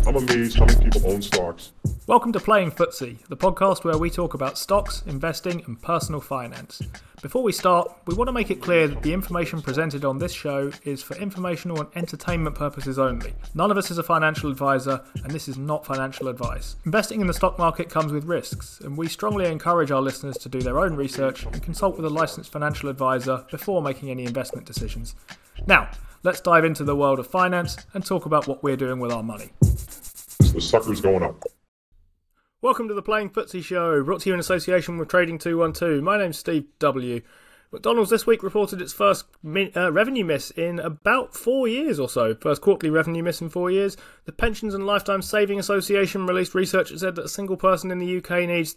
I'm amazed how many people own stocks. Welcome to Playing Footsie, the podcast where we talk about stocks, investing and personal finance. Before we start, we want to make it clear that the information presented on this show is for informational and entertainment purposes only. None of us is a financial advisor, and this is not financial advice. Investing in the stock market comes with risks, and we strongly encourage our listeners to do their own research and consult with a licensed financial advisor before making any investment decisions. Now, let's dive into the world of finance and talk about what we're doing with our money. The sucker's going up. Welcome to the Playing Footsie Show, brought to you in association with Trading 212. My name's Steve W. McDonald's this week reported its first revenue miss in about 4 years or so. First quarterly revenue miss in 4 years. The Pensions and Lifetime Saving Association released research that said that a single person in the UK needs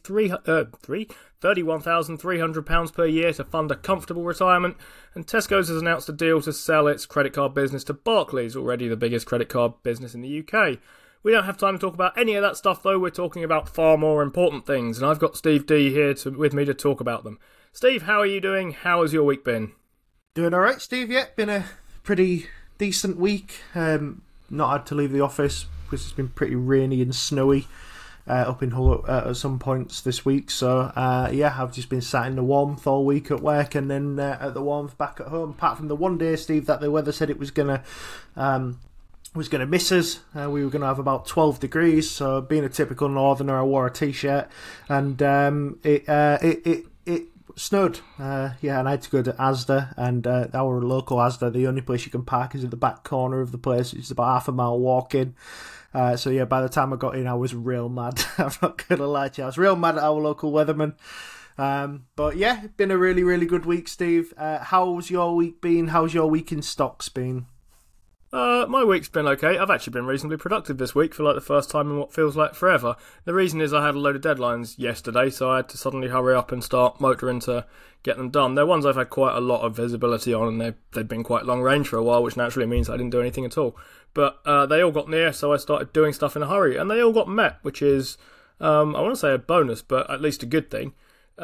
£31,300 per year to fund a comfortable retirement. And Tesco's has announced a deal to sell its credit card business to Barclays, already the biggest credit card business in the UK. We don't have time to talk about any of that stuff, though. We're talking about far more important things, and I've got Steve D here with me to talk about them. Steve, how are you doing? How has your week been? Doing all right, Steve. Yeah, been a pretty decent week. Not had to leave the office because it's been pretty rainy and snowy up in Hull at some points this week. So, I've just been sat in the warmth all week at work and then at the warmth back at home. Apart from the one day, Steve, that the weather said it was going to miss us. We were going to have about 12 degrees, so being a typical northerner, I wore a t-shirt, and it snowed. And I had to go to Asda, and our local Asda, the only place you can park is at the back corner of the place. It's about half a mile walk in. By the time I got in, I was real mad. I'm not going to lie to you. I was real mad at our local weatherman. It's been a really, really good week, Steve. How's your week been? How's your week in stocks been? My week's been okay. I've actually been reasonably productive this week for the first time in what feels like forever. The reason is I had a load of deadlines yesterday, so I had to suddenly hurry up and start motoring to get them done. They're ones I've had quite a lot of visibility on, and they've been quite long range for a while, which naturally means I didn't do anything at all. But they all got near, so I started doing stuff in a hurry, and they all got met, which is, I want to say a bonus, but at least a good thing.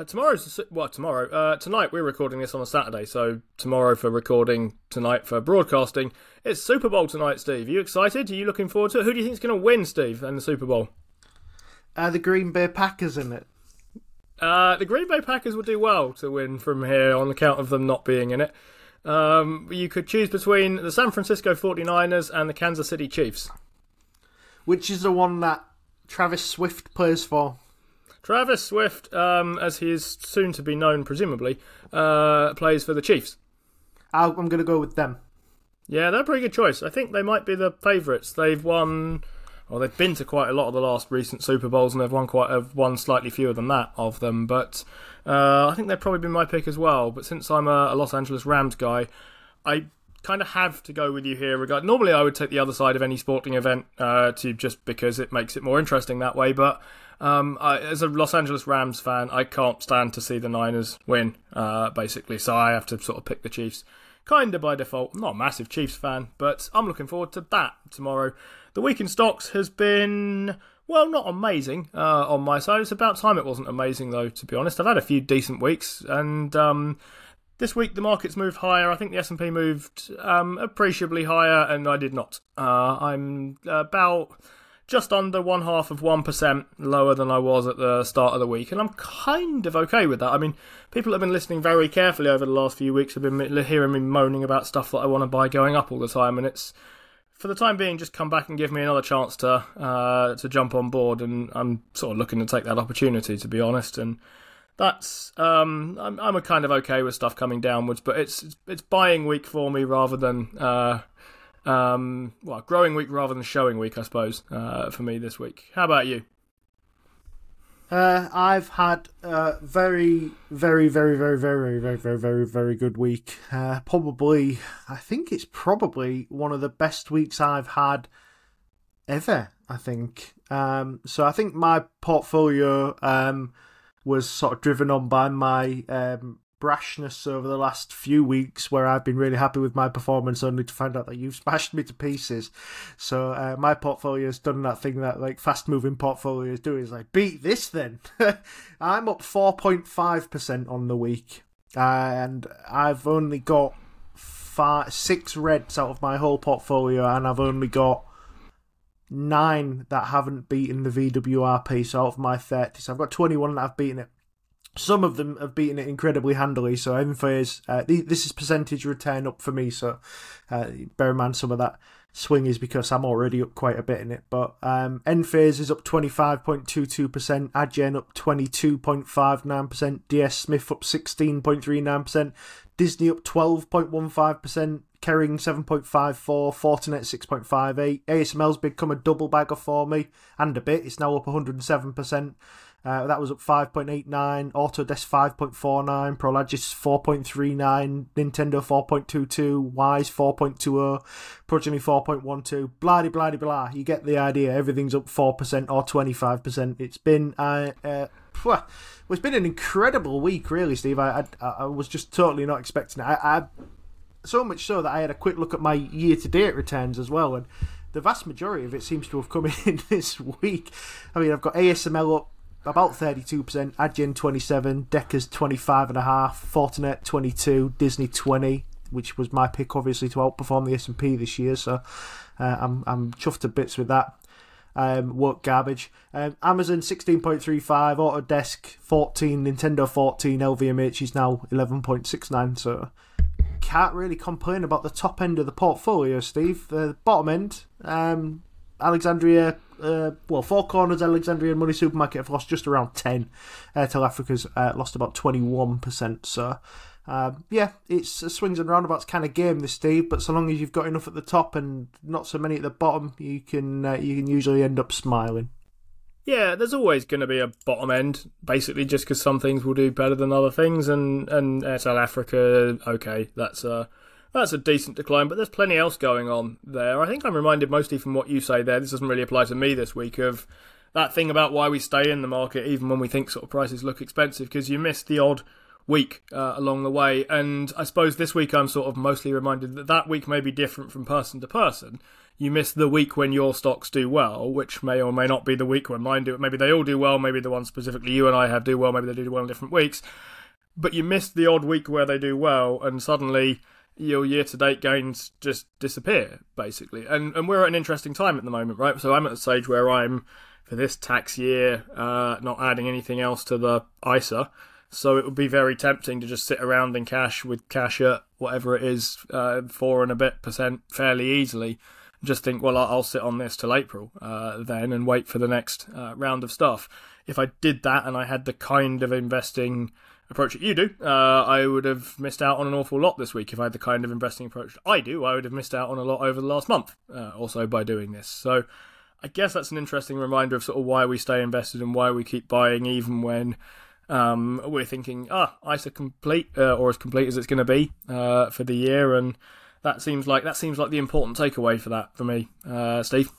Tonight we're recording this on a Saturday, so tomorrow for recording, tonight for broadcasting. It's Super Bowl tonight, Steve. Are you excited? Are you looking forward to it? Who do you think's going to win, Steve, in the Super Bowl? The Green Bay Packers, in it. The Green Bay Packers would do well to win from here on account of them not being in it. You could choose between the San Francisco 49ers and the Kansas City Chiefs. Which is the one that Travis Swift plays for? Travis Swift, as he is soon to be known, presumably, plays for the Chiefs. I'm going to go with them. Yeah, they're a pretty good choice. I think they might be the favourites. They've been to quite a lot of the last recent Super Bowls, and they've won slightly fewer than that of them. But I think they'd probably be my pick as well. But since I'm a Los Angeles Rams guy, I kind of have to go with you here. Normally, I would take the other side of any sporting event just because it makes it more interesting that way. But as a Los Angeles Rams fan, I can't stand to see the Niners win, basically. So I have to sort of pick the Chiefs. Kind of by default. I'm not a massive Chiefs fan, but I'm looking forward to that tomorrow. The week in stocks has been, well, not amazing on my side. It's about time it wasn't amazing, though, to be honest. I've had a few decent weeks, and this week the market's moved higher. I think the S&P moved appreciably higher, and I did not. I'm about just under 0.5% lower than I was at the start of the week, and I'm kind of okay with that. I mean, people have been listening very carefully over the last few weeks have been hearing me moaning about stuff that I want to buy going up all the time, and it's, for the time being, just come back and give me another chance to jump on board, and I'm sort of looking to take that opportunity, to be honest, and that's I'm a kind of okay with stuff coming downwards, but it's buying week for me rather than growing week rather than showing week, I suppose, for me this week. How about you? I've had a very, very, very, very, very, very, very, very, very good week. I think it's probably one of the best weeks I've had ever, I think. So I think my portfolio was sort of driven on by my brashness over the last few weeks, where I've been really happy with my performance, only to find out that you've smashed me to pieces. So my portfolio's done that thing that like fast moving portfolios do, is like, beat this then. I'm up 4.5% on the week, and I've only got 6 reds out of my whole portfolio, and I've only got 9 that haven't beaten the VWRP, so out of my 30. So I've got 21 that have beaten it. Some of them have beaten it incredibly handily, so Enphase, this is percentage return up for me, so bear in mind some of that swing is because I'm already up quite a bit in it. But Enphase is up 25.22%, Adyen up 22.59%, DS Smith up 16.39%, Disney up 12.15%, Kering 7.54%, Fortinet 6.58%, ASML's become a double bagger for me, and a bit, it's now up 107%. That was up 5.89, Autodesk 5.49, Prologis 4.39, Nintendo 4.22, Wise 4.20, Progeny 4.12, blah blah blah. You get the idea. Everything's up 4% or 25%. It's been it's been an incredible week, really, Steve. I was just totally not expecting it. I so much so that I had a quick look at my year-to-date returns as well, and the vast majority of it seems to have come in this week. I mean, I've got ASML up about 32%, Adyen 27%, Deckers 25.5%, Fortinet 22%, Disney 20%, which was my pick, obviously, to outperform the S&P this year. So I'm chuffed to bits with that. Work garbage. Amazon 16.35%, Autodesk 14%, Nintendo 14%, LVMH is now 11.69%. So can't really complain about the top end of the portfolio, Steve. The bottom end, Alexandria. Four Corners, Alexandria and Money Supermarket have lost just around 10. Airtel Africa's lost about 21%. So, it's a swings and roundabouts kind of game, this, Steve. But so long as you've got enough at the top and not so many at the bottom, you can usually end up smiling. Yeah, there's always going to be a bottom end, basically, just because some things will do better than other things. And Airtel Africa, okay, that's a decent decline, but there's plenty else going on there. I think I'm reminded mostly from what you say there, this doesn't really apply to me this week, of that thing about why we stay in the market even when we think sort of prices look expensive, because you miss the odd week along the way. And I suppose this week I'm sort of mostly reminded that week may be different from person to person. You miss the week when your stocks do well, which may or may not be the week when mine do. Maybe they all do well, maybe the ones specifically you and I have do well, maybe they do well in different weeks. But you miss the odd week where they do well, and suddenly your year-to-date gains just disappear, basically. And we're at an interesting time at the moment, right? So I'm at the stage where I'm, for this tax year, not adding anything else to the ISA. So it would be very tempting to just sit around in cash with cash at whatever it is, 4% and a bit fairly easily. Just think, well, I'll sit on this till April then and wait for the next round of stuff. If I did that and I had the kind of investing approach that you do, I would have missed out on an awful lot this week. If I had the kind of investing approach that I do, I would have missed out on a lot over the last month also by doing this. So I guess that's an interesting reminder of sort of why we stay invested and why we keep buying even when we're thinking, ISA complete or as complete as it's going to be for the year. And that seems like the important takeaway for that for me, Steve.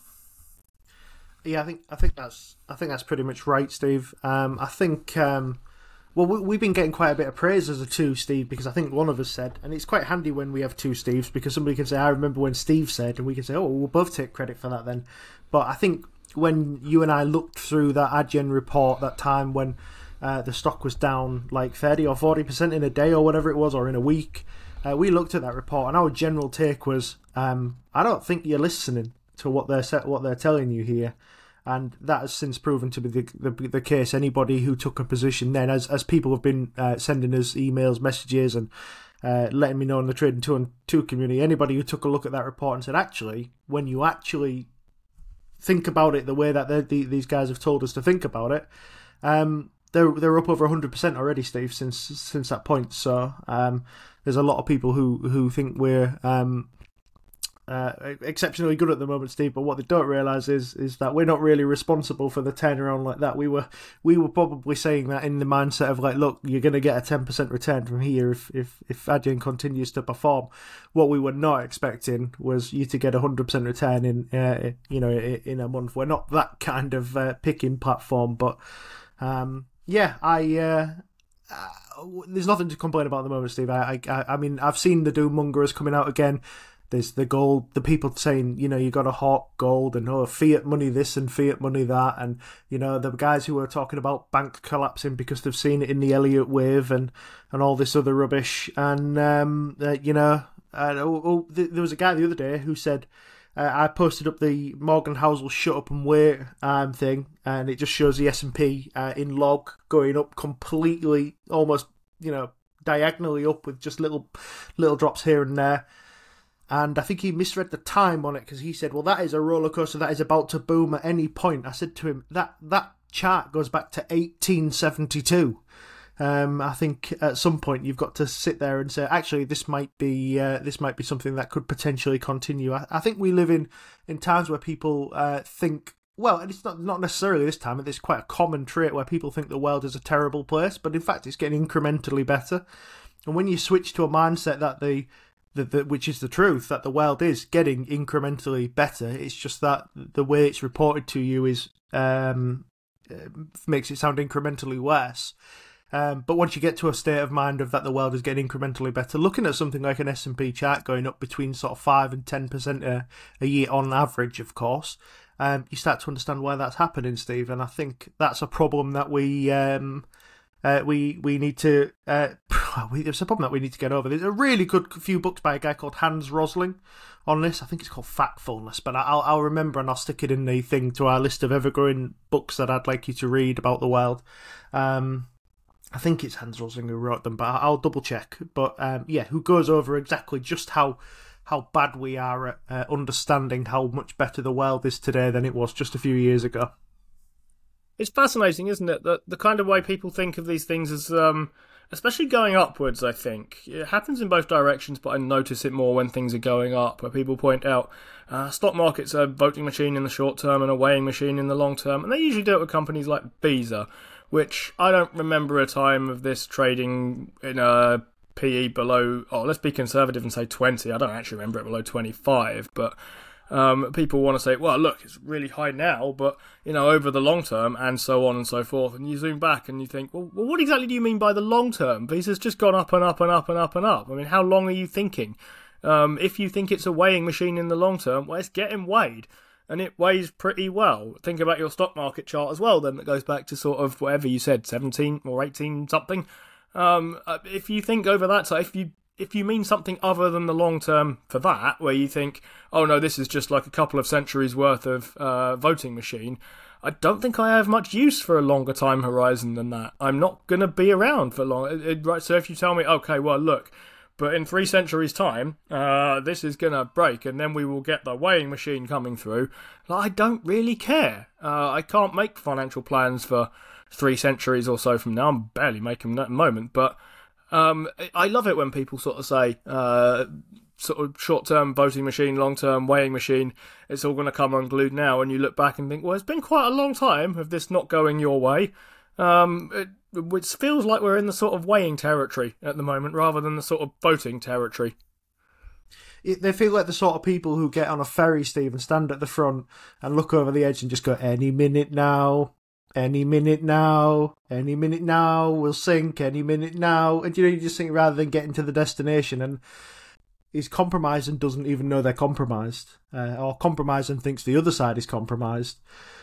Yeah, I think that's pretty much right, Steve. I think we've been getting quite a bit of praise as a two, Steve, because I think one of us said, and it's quite handy when we have two Steves, because somebody can say, I remember when Steve said, and we can say, we'll both take credit for that then. But I think when you and I looked through that Adyen report that time when the stock was down like 30 or 40% in a day or whatever it was, or in a week, we looked at that report, and our general take was, I don't think you're listening to what they're telling you here. And that has since proven to be the case. Anybody who took a position then, as people have been sending us emails, messages, and letting me know in the Trading 2 community, anybody who took a look at that report and said, actually, when you actually think about it the way that these guys have told us to think about it, they're up over 100% already, Steve, since that point. So there's a lot of people who think we're exceptionally good at the moment, Steve, but what they don't realise is that we're not really responsible for the turnaround like that. We were probably saying that in the mindset of like, look, you're going to get a 10% return from here if Adyen continues to perform. What we were not expecting was you to get 100% return in a month. We're not that kind of picking platform, but there's nothing to complain about at the moment, Steve. I mean, I've seen the doom mongers coming out again. There's the gold, the people saying, you got to hawk gold and fiat money this and fiat money that. And, the guys who are talking about bank collapsing because they've seen it in the Elliott wave and all this other rubbish. And, there was a guy the other day who said I posted up the Morgan Housel shut up and wait thing, and it just shows the S&P in log going up completely, almost, diagonally up with just little drops here and there. And I think he misread the time on it because he said, well, that is a roller coaster that is about to boom at any point. I said to him, that chart goes back to 1872. I think at some point you've got to sit there and say, actually, this might be something that could potentially continue. I think we live in times where people think, well, and it's not necessarily this time. It's quite a common trait where people think the world is a terrible place, but in fact, it's getting incrementally better. And when you switch to a mindset that which is the truth, that the world is getting incrementally better, it's just that the way it's reported to you is makes it sound incrementally worse. But once you get to a state of mind of that the world is getting incrementally better, looking at something like an S&P chart going up between sort of 5 and 10% a year on average, of course, you start to understand why that's happening, Steve. And I think that's a problem that we need to. It's a problem that we need to get over. There's a really good few books by a guy called Hans Rosling on this. I think it's called Factfulness, but I'll remember and I'll stick it in the thing to our list of ever-growing books that I'd like you to read about the world. I think it's Hans Rosling who wrote them, but I'll double check. But who goes over exactly just how bad we are at understanding how much better the world is today than it was just a few years ago. It's fascinating, isn't it? That the kind of way people think of these things as, especially going upwards, I think. It happens in both directions, but I notice it more when things are going up, where people point out stock market's a voting machine in the short term and a weighing machine in the long term, and they usually do it with companies like Visa, which I don't remember a time of this trading in a PE below, let's be conservative and say 20. I don't actually remember it below 25, but people want to say, well, look, it's really high now, but, over the long term, and so on and so forth. And you zoom back and you think, well, what exactly do you mean by the long term? Visa's just gone up and up and up and up and up. I mean, how long are you thinking? If you think it's a weighing machine in the long term, well, it's getting weighed. And it weighs pretty well. Think about your stock market chart as well, then, that goes back to sort of whatever you said, 17 or 18 something. If you think over that, so if you mean something other than the long term for that, where you think, oh no, this is just like a couple of centuries worth of voting machine, I don't think I have much use for a longer time horizon than that. I'm not going to be around for long. Right? So if you tell me, okay, well, look, but in 3 centuries' time, this is going to break, and then we will get the weighing machine coming through. I don't really care. I can't make financial plans for 3 centuries or so from now. I'm barely making them at the moment, but I love it when people sort of say, sort of short-term voting machine, long-term weighing machine, it's all going to come unglued now, and you look back and think, well, it's been quite a long time of this not going your way. It feels like we're in the sort of weighing territory at the moment rather than the sort of voting territory. They feel like the sort of people who get on a ferry, Steve, and stand at the front and look over the edge and just go, any minute now, any minute now, any minute now, we'll sink, any minute now. And you just think rather than getting to the destination, and he's compromised and doesn't even know they're compromised, or compromised and thinks the other side is compromised.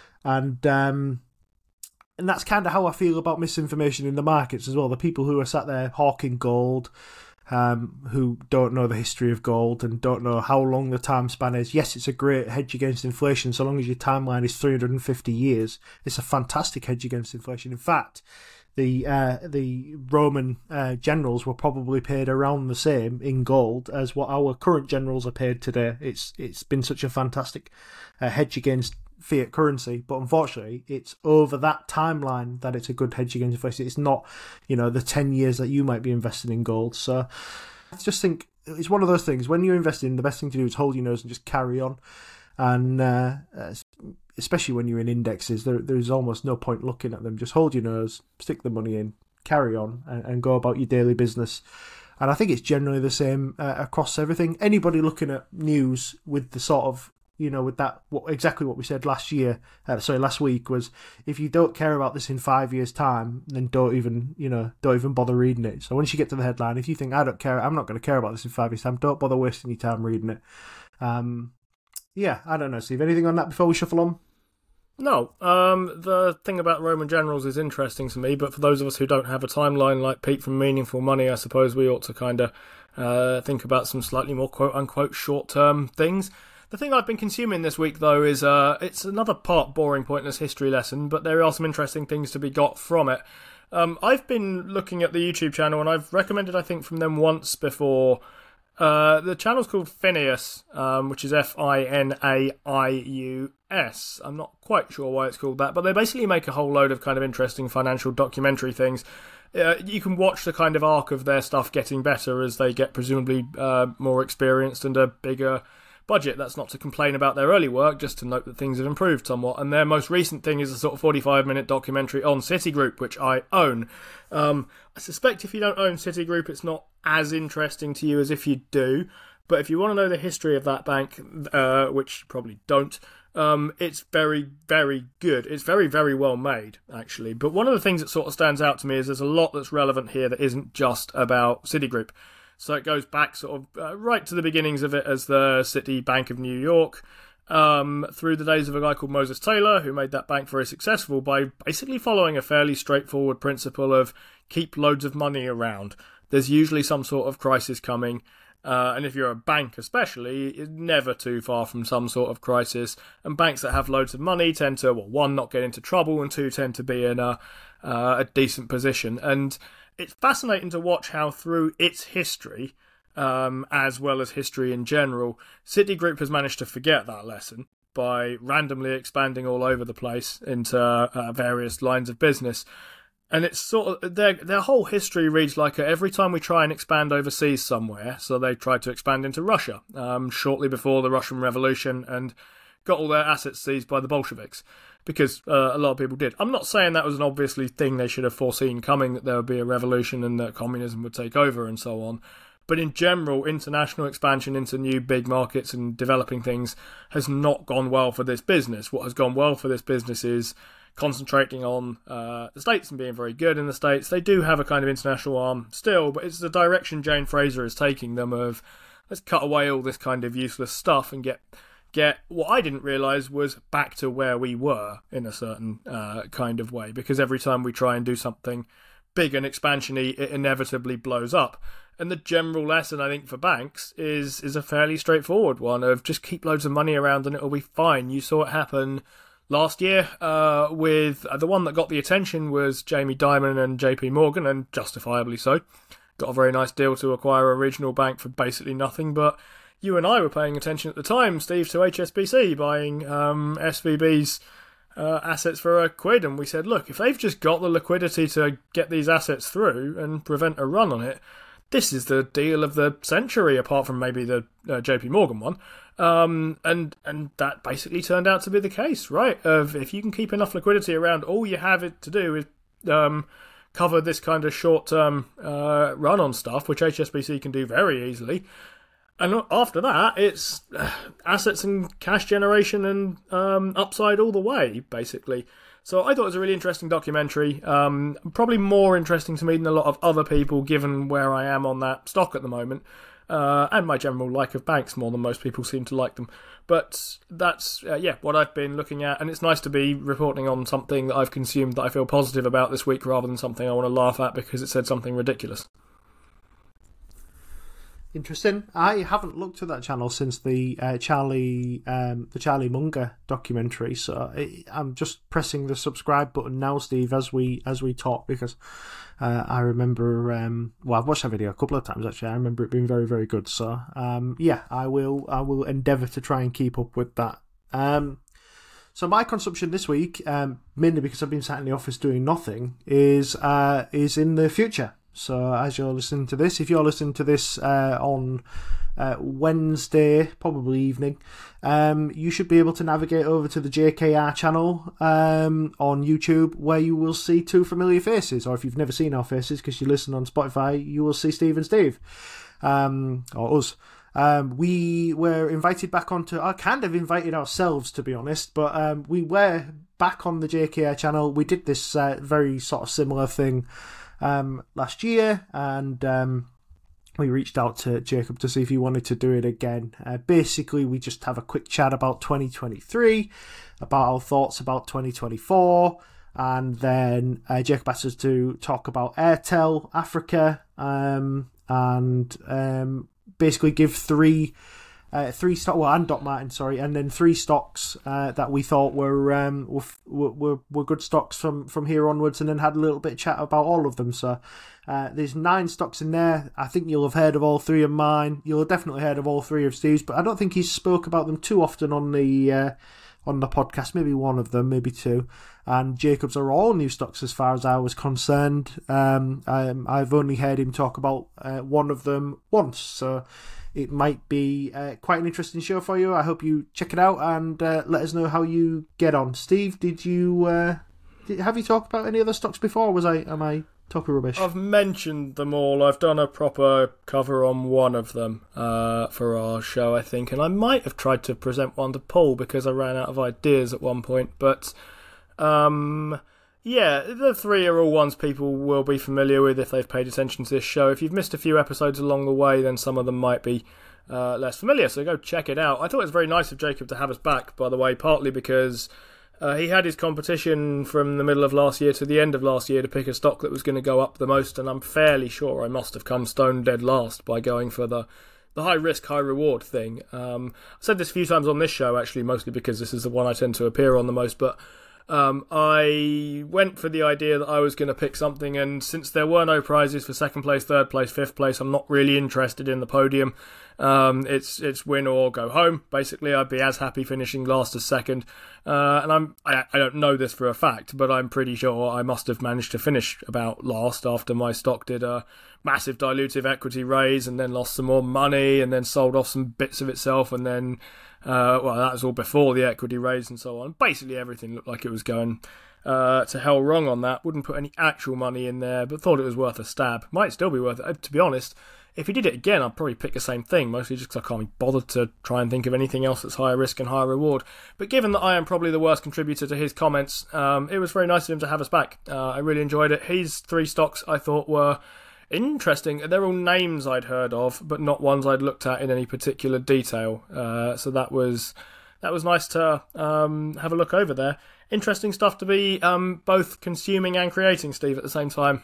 And that's kind of how I feel about misinformation in the markets as well. The people who are sat there hawking gold, who don't know the history of gold and don't know how long the time span is. Yes, it's a great hedge against inflation so long as your timeline is 350 years. It's a fantastic hedge against inflation. In fact, the Roman generals were probably paid around the same in gold as what our current generals are paid today. It's been such a fantastic hedge against fiat currency, but unfortunately it's over that timeline that it's a good hedge against inflation. It's not, the 10 years that you might be investing in gold. So I just think it's one of those things, when you're investing, the best thing to do is hold your nose and just carry on. And especially when you're in indexes, there's almost no point looking at them. Just hold your nose, stick the money in, carry on, and go about your daily business. And I think it's generally the same across everything. Anybody looking at news with the sort of, with that, exactly what we said last week was, if you don't care about this in 5 years' time, then don't even bother reading it. So once you get to the headline, if you think, I don't care, I'm not going to care about this in 5 years' time, don't bother wasting your time reading it. I don't know, Steve, anything on that before we shuffle on? No, the thing about Roman generals is interesting to me, but for those of us who don't have a timeline like Pete from Meaningful Money, I suppose we ought to kind of think about some slightly more quote-unquote short-term things. The thing I've been consuming this week, though, is it's another part boring, pointless history lesson, but there are some interesting things to be got from it. I've been looking at the YouTube channel, and I've recommended, I think, from them once before. The channel's called Finaius, which is Finaius. I'm not quite sure why it's called that, but they basically make a whole load of kind of interesting financial documentary things. You can watch the kind of arc of their stuff getting better as they get presumably more experienced and a bigger budget. That's not to complain about their early work, just to note that things have improved somewhat. And their most recent thing is a sort of 45-minute documentary on Citigroup, which I own. I suspect if you don't own Citigroup, it's not as interesting to you as if you do. But if you want to know the history of that bank, which you probably don't, it's very, very good. It's very, very well made, actually. But one of the things that sort of stands out to me is there's a lot that's relevant here that isn't just about Citigroup. So it goes back sort of right to the beginnings of it as the City Bank of New York, through the days of a guy called Moses Taylor, who made that bank very successful by basically following a fairly straightforward principle of keep loads of money around. There's usually some sort of crisis coming. And if you're a bank especially, it's never too far from some sort of crisis. And banks that have loads of money tend to, well, one, not get into trouble, and two, tend to be in a decent position. And it's fascinating to watch how through its history, as well as history in general, Citigroup has managed to forget that lesson by randomly expanding all over the place into various lines of business. And it's sort of their whole history reads like every time we try and expand overseas somewhere. So they tried to expand into Russia shortly before the Russian Revolution and got all their assets seized by the Bolsheviks, because a lot of people did. I'm not saying that was an obviously thing they should have foreseen coming, that there would be a revolution and that communism would take over and so on. But in general, international expansion into new big markets and developing things has not gone well for this business. What has gone well for this business is concentrating on the States and being very good in the States. They do have a kind of international arm still, but it's the direction Jane Fraser is taking them of, let's cut away all this kind of useless stuff and get what I didn't realise was back to where we were in a certain kind of way, because every time we try and do something big and expansion-y, it inevitably blows up. And the general lesson, I think, for banks is a fairly straightforward one of just keep loads of money around and it'll be fine. You saw it happen last year with the one that got the attention was Jamie Dimon and JP Morgan, and justifiably so. Got a very nice deal to acquire a regional bank for basically nothing, but you and I were paying attention at the time, Steve, to HSBC buying SVB's assets for £1, and we said, look, if they've just got the liquidity to get these assets through and prevent a run on it, this is the deal of the century, apart from maybe the JP Morgan one. And that basically turned out to be the case, right? If you can keep enough liquidity around, all you have it to do is cover this kind of short-term run on stuff, which HSBC can do very easily. And after that, it's assets and cash generation and upside all the way, basically. So I thought it was a really interesting documentary, probably more interesting to me than a lot of other people, given where I am on that stock at the moment, and my general like of banks more than most people seem to like them. But that's, what I've been looking at, and it's nice to be reporting on something that I've consumed that I feel positive about this week, rather than something I want to laugh at because it said something ridiculous. Interesting. I haven't looked at that channel since the Charlie Munger documentary, so I'm just pressing the subscribe button now, Steve, as we talk, because I remember I've watched that video a couple of times actually. I remember it being very, very good. So I will endeavour to try and keep up with that. So my consumption this week, mainly because I've been sat in the office doing nothing, is in the future. So as you're listening to this, if you're listening to this on Wednesday, probably evening, you should be able to navigate over to the JKR channel on YouTube, where you will see two familiar faces. Or if you've never seen our faces because you listen on Spotify, you will see Steve and Steve, or us. We were invited back onto, I kind of invited ourselves, to be honest, but we were back on the JKR channel. We did this very sort of similar thing last year, and we reached out to Jacob to see if he wanted to do it again. Basically, we just have a quick chat about 2023, about our thoughts about 2024, and then Jacob asked us to talk about Airtel Africa, and basically give three three stock, well, and Doc Martin, sorry, and then three stocks that we thought were good stocks from here onwards, and then had a little bit of chat about all of them. So there's 9 stocks in there. I think you'll have heard of all 3 of mine. You'll have definitely heard of all 3 of Steve's, but I don't think he's spoke about them too often on the podcast. Maybe one of them, maybe 2. And Jacob's are all new stocks as far as I was concerned. I've only heard him talk about one of them once, so it might be quite an interesting show for you. I hope you check it out and let us know how you get on. Steve, have you talked about any other stocks before? Am I talking rubbish? I've mentioned them all. I've done a proper cover on one of them for our show, I think, and I might have tried to present one to Paul because I ran out of ideas at one point, but yeah, the 3 are all ones people will be familiar with if they've paid attention to this show. If you've missed a few episodes along the way, then some of them might be less familiar, so go check it out. I thought it was very nice of Jacob to have us back, by the way, partly because he had his competition from the middle of last year to the end of last year to pick a stock that was going to go up the most, and I'm fairly sure I must have come stone dead last by going for the high risk, high reward thing. I've said this a few times on this show, actually, mostly because this is the one I tend to appear on the most, but I went for the idea that I was going to pick something, and since there were no prizes for second place, third place, fifth place, I'm not really interested in the podium. It's win or go home. Basically, I'd be as happy finishing last as second. And I don't know this for a fact, but I'm pretty sure I must have managed to finish about last after my stock did a massive dilutive equity raise and then lost some more money and then sold off some bits of itself and then that was all before the equity raise and so on. Basically, everything looked like it was going to hell wrong on that. Wouldn't put any actual money in there, but thought it was worth a stab. Might still be worth it. To be honest, if he did it again, I'd probably pick the same thing, mostly just because I can't be bothered to try and think of anything else that's higher risk and higher reward. But given that I am probably the worst contributor to his comments, it was very nice of him to have us back. I really enjoyed it. His 3 stocks I thought were interesting. They're all names I'd heard of, but not ones I'd looked at in any particular detail. So that was nice to have a look over there. Interesting stuff to be both consuming and creating, Steve, at the same time.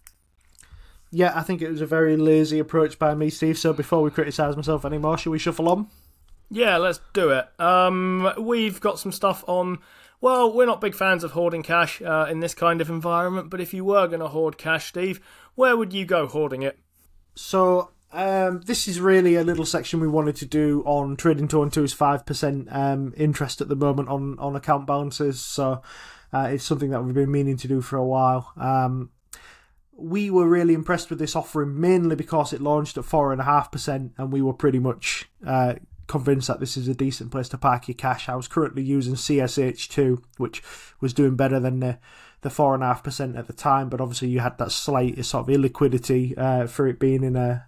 Yeah, I think it was a very lazy approach by me, Steve. So before we criticise myself anymore, shall we shuffle on? Yeah, let's do it. We've got some stuff on. Well, we're not big fans of hoarding cash in this kind of environment, but if you were going to hoard cash, Steve, where would you go hoarding it? So this is really a little section we wanted to do on Trading 212's 5% interest at the moment on account balances. So it's something that we've been meaning to do for a while. We were really impressed with this offering mainly because it launched at 4.5%, and we were pretty much convinced that this is a decent place to park your cash. I was currently using CSH2, which was doing better than the 4.5% at the time, but obviously you had that slight sort of illiquidity for it being in a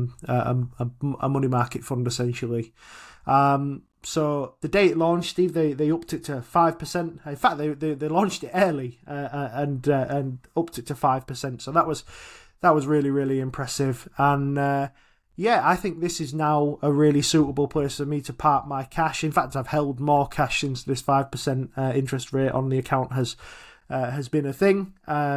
money market fund essentially. So the day it launched, Steve, they upped it to 5%. In fact, they launched it early and upped it to 5%. So that was really, really impressive. And I think this is now a really suitable place for me to park my cash. In fact, I've held more cash since this 5% interest rate on the account has been a thing.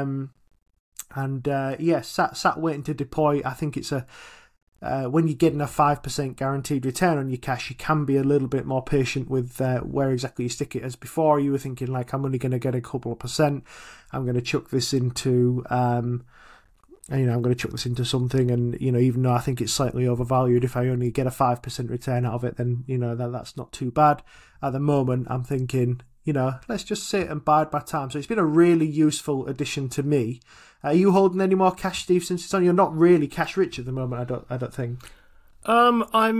Sat waiting to deploy. I think it's when you're getting a 5% guaranteed return on your cash, you can be a little bit more patient with where exactly you stick it. As before, you were thinking like, I'm only going to get a couple of percent. I'm going to chuck this into, I'm going to chuck this into something. And even though I think it's slightly overvalued, if I only get a 5% return out of it, then that's not too bad. At the moment, I'm thinking, let's just sit and bide my time. So it's been a really useful addition to me. Are you holding any more cash, Steve, since it's on? You're not really cash rich at the moment, I don't think. I'm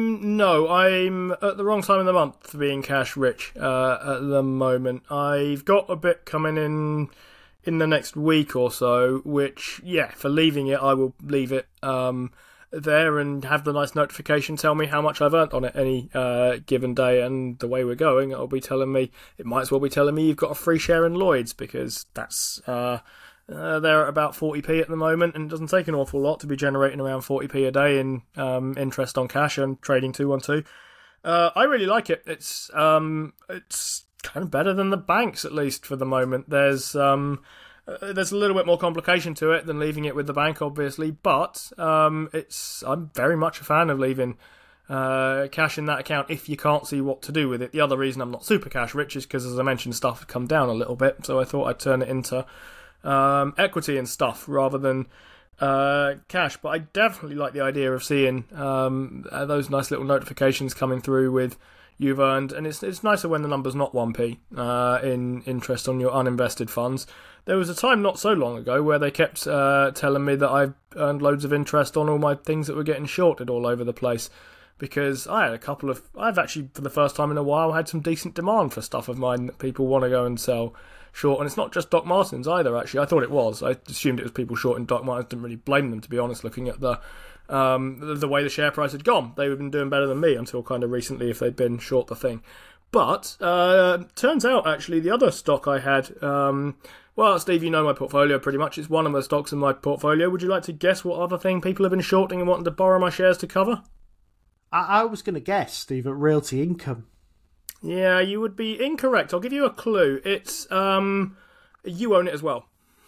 at the wrong time of the month for being cash rich at the moment. I've got a bit coming in the next week or so, which, for leaving it, I will leave it there and have the nice notification tell me how much I've earned on it any given day. And the way we're going, it might as well be telling me you've got a free share in Lloyd's, because that's they're at about 40p at the moment, and it doesn't take an awful lot to be generating around 40p a day in interest on cash and trading 212. I really like it. It's kind of better than the banks, at least for the moment. There's a little bit more complication to it than leaving it with the bank, obviously, but I'm very much a fan of leaving cash in that account if you can't see what to do with it. The other reason I'm not super cash rich is because, as I mentioned, stuff had come down a little bit, so I thought I'd turn it into equity and stuff rather than cash. But I definitely like the idea of seeing those nice little notifications coming through with you've earned, and it's nicer when the number's not 1p in interest on your uninvested funds. There was a time not so long ago where they kept telling me that I've earned loads of interest on all my things that were getting shorted all over the place, because I had I've actually, for the first time in a while, had some decent demand for stuff of mine that people want to go and sell short. And it's not just Doc Martens either, actually. I thought it was. I assumed it was people shorting Doc Martens. Didn't really blame them, to be honest, looking at the way the share price had gone. They had been doing better than me until kind of recently if they'd been short the thing. But turns out, actually, the other stock I had... well, Steve, you know my portfolio pretty much. It's one of the stocks in my portfolio. Would you like to guess what other thing people have been shorting and wanting to borrow my shares to cover? I was going to guess, Steve, at Realty Income. Yeah, you would be incorrect. I'll give you a clue. It's, you own it as well.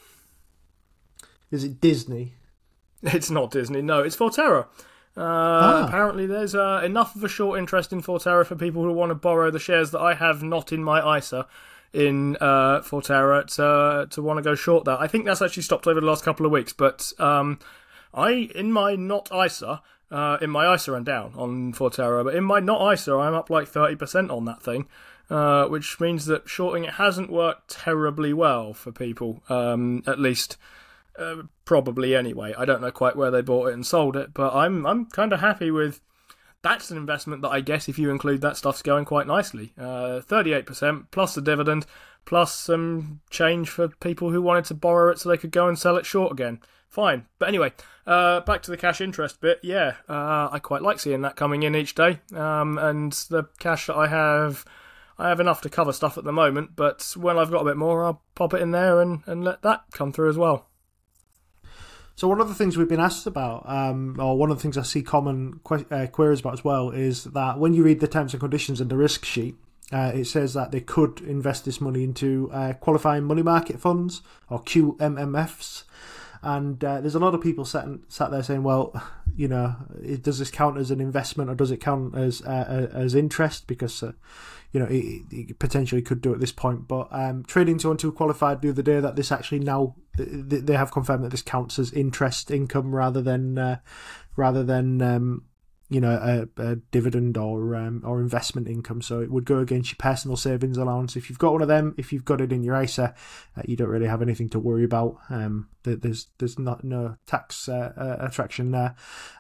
Is it Disney? It's not Disney, no. It's Forterra. Apparently there's enough of a short interest in Forterra for people who want to borrow the shares that I have not in my ISA in Forterra to want to go short that. I think that's actually stopped over the last couple of weeks, but in my not ISA... in my ISA I'm down on Forterra, but in my not ISA I'm up like 30% on that thing, which means that shorting it hasn't worked terribly well for people, at least probably anyway. I don't know quite where they bought it and sold it, but I'm kind of happy with. That's an investment that I guess if you include that stuff's going quite nicely. 38% plus the dividend plus some change for people who wanted to borrow it so they could go and sell it short again. Fine. But anyway, back to the cash interest bit. Yeah, I quite like seeing that coming in each day. And the cash that I have enough to cover stuff at the moment, but when I've got a bit more, I'll pop it in there and let that come through as well. So one of the things we've been asked about, or one of the things I see common queries about as well, is that when you read the terms and conditions and the risk sheet, it says that they could invest this money into qualifying money market funds, or QMMFs. And there's a lot of people sat there saying, well, you know, does this count as an investment or does it count as interest? Because, you know, it potentially could do at this point. But Trading 212 qualified the other day that this actually now, they have confirmed that this counts as interest income rather than you know, a dividend or investment income. So it would go against your personal savings allowance. If you've got one of them, if you've got it in your ISA, you don't really have anything to worry about. There's no tax attraction there.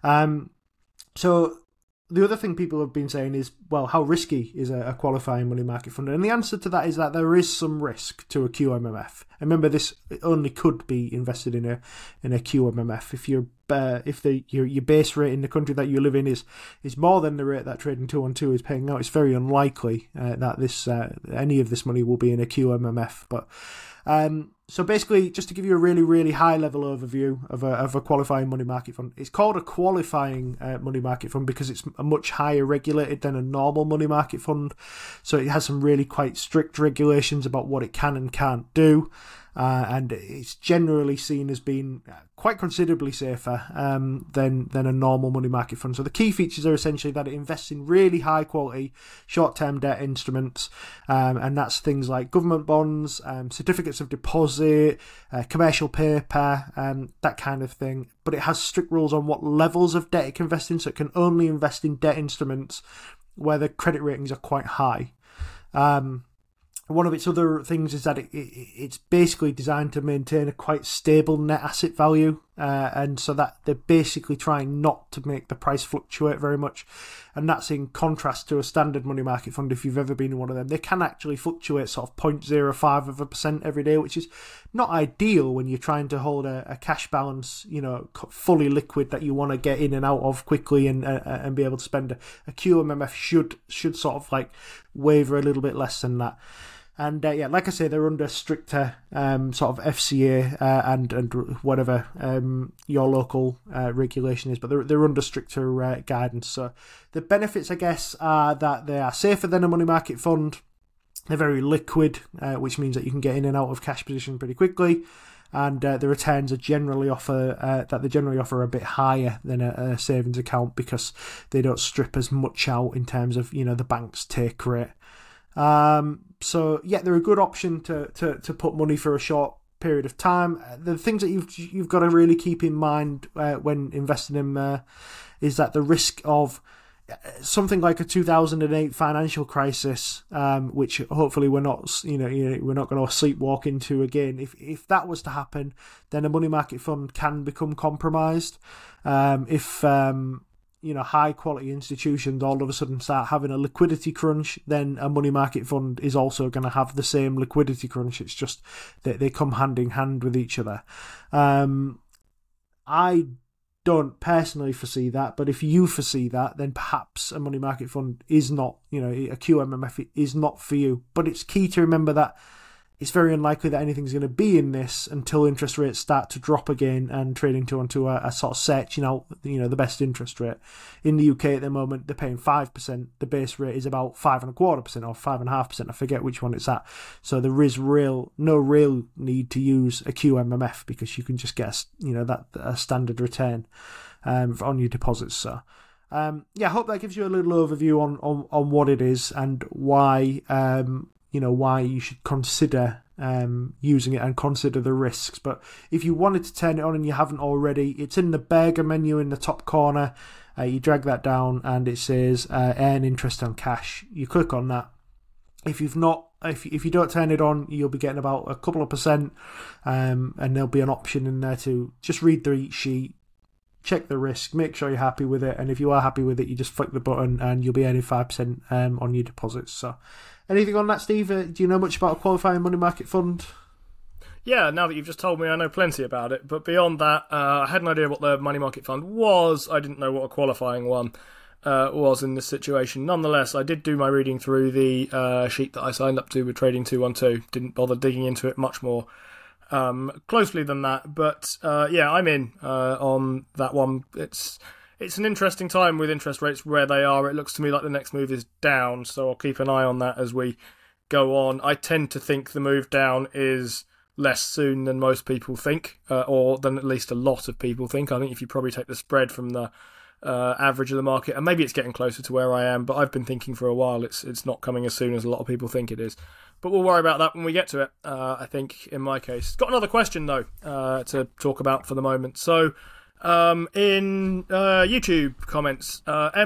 So the other thing people have been saying is, well, how risky is a qualifying money market fund? And the answer to that is that there is some risk to a QMMF. And remember, this only could be invested in a QMMF if your base rate in the country that you live in is more than the rate that Trading 212 is paying out. It's very unlikely that any of this money will be in a QMMF. But so basically, just to give you a really, really high-level overview of a qualifying money market fund, it's called a qualifying money market fund because it's a much higher regulated than a normal money market fund. So it has some really quite strict regulations about what it can and can't do. And it's generally seen as being quite considerably safer than a normal money market fund. So the key features are essentially that it invests in really high quality short-term debt instruments, and that's things like government bonds, certificates of deposit, commercial paper, that kind of thing. But it has strict rules on what levels of debt it can invest in, so it can only invest in debt instruments where the credit ratings are quite high. One of its other things is that it's basically designed to maintain a quite stable net asset value, and so that they're basically trying not to make the price fluctuate very much, and that's in contrast to a standard money market fund. If you've ever been in one of them, they can actually fluctuate sort of 0.05% every day, which is not ideal when you're trying to hold a cash balance, you know, fully liquid that you want to get in and out of quickly and be able to spend. A QMMF should sort of like waver a little bit less than that. And yeah, like I say, they're under stricter sort of FCA and whatever your local regulation is, but they're under stricter guidance. So the benefits, I guess, are that they are safer than a money market fund. They're very liquid, which means that you can get in and out of cash position pretty quickly. and the returns are generally offer a bit higher than a savings account because they don't strip as much out in terms of the bank's take rate. So yeah, they're a good option to put money for a short period of time. The things that you've got to really keep in mind when investing in them is that the risk of something like a 2008 financial crisis, which hopefully we're not going to sleepwalk into again. If that was to happen, then a money market fund can become compromised. If high quality institutions all of a sudden start having a liquidity crunch, then a money market fund is also going to have the same liquidity crunch. It's just that they come hand in hand with each other. I don't personally foresee that, but if you foresee that, then perhaps a money market fund is not, a QMMF is not for you. But it's key to remember that it's very unlikely that anything's going to be in this until interest rates start to drop again and trading onto a sort of set, the best interest rate. In the UK at the moment, they're paying 5%. The base rate is about 5.25% or 5.5%. I forget which one it's at. So there is no real need to use a QMMF because you can just get a standard return on your deposits. So I hope that gives you a little overview on what it is and why why you should consider using it and consider the risks. But if you wanted to turn it on and you haven't already, it's in the burger menu in the top corner. You drag that down and it says earn interest on cash. You click on that. If you don't turn it on, you'll be getting about a couple of percent, and there'll be an option in there to just read the sheet, check the risk, make sure you're happy with it, and if you are happy with it, you just flick the button and you'll be earning 5% on your deposits. So anything on that, Steve? Do you know much about a qualifying money market fund? Yeah, now that you've just told me, I know plenty about it. But beyond that, I had an idea what the money market fund was. I didn't know what a qualifying one was in this situation. Nonetheless, I did do my reading through the sheet that I signed up to with Trading 212. Didn't bother digging into it much more closely than that. But I'm in on that one. It's an interesting time with interest rates where they are. It looks to me like the next move is down, so I'll keep an eye on that as we go on. I tend to think the move down is less soon than most people think, or than at least a lot of people think. I think if you probably take the spread from the average of the market, and maybe it's getting closer to where I am, but I've been thinking for a while it's not coming as soon as a lot of people think it is. But we'll worry about that when we get to it, I think, in my case. Got another question, though, to talk about for the moment. So, in YouTube comments,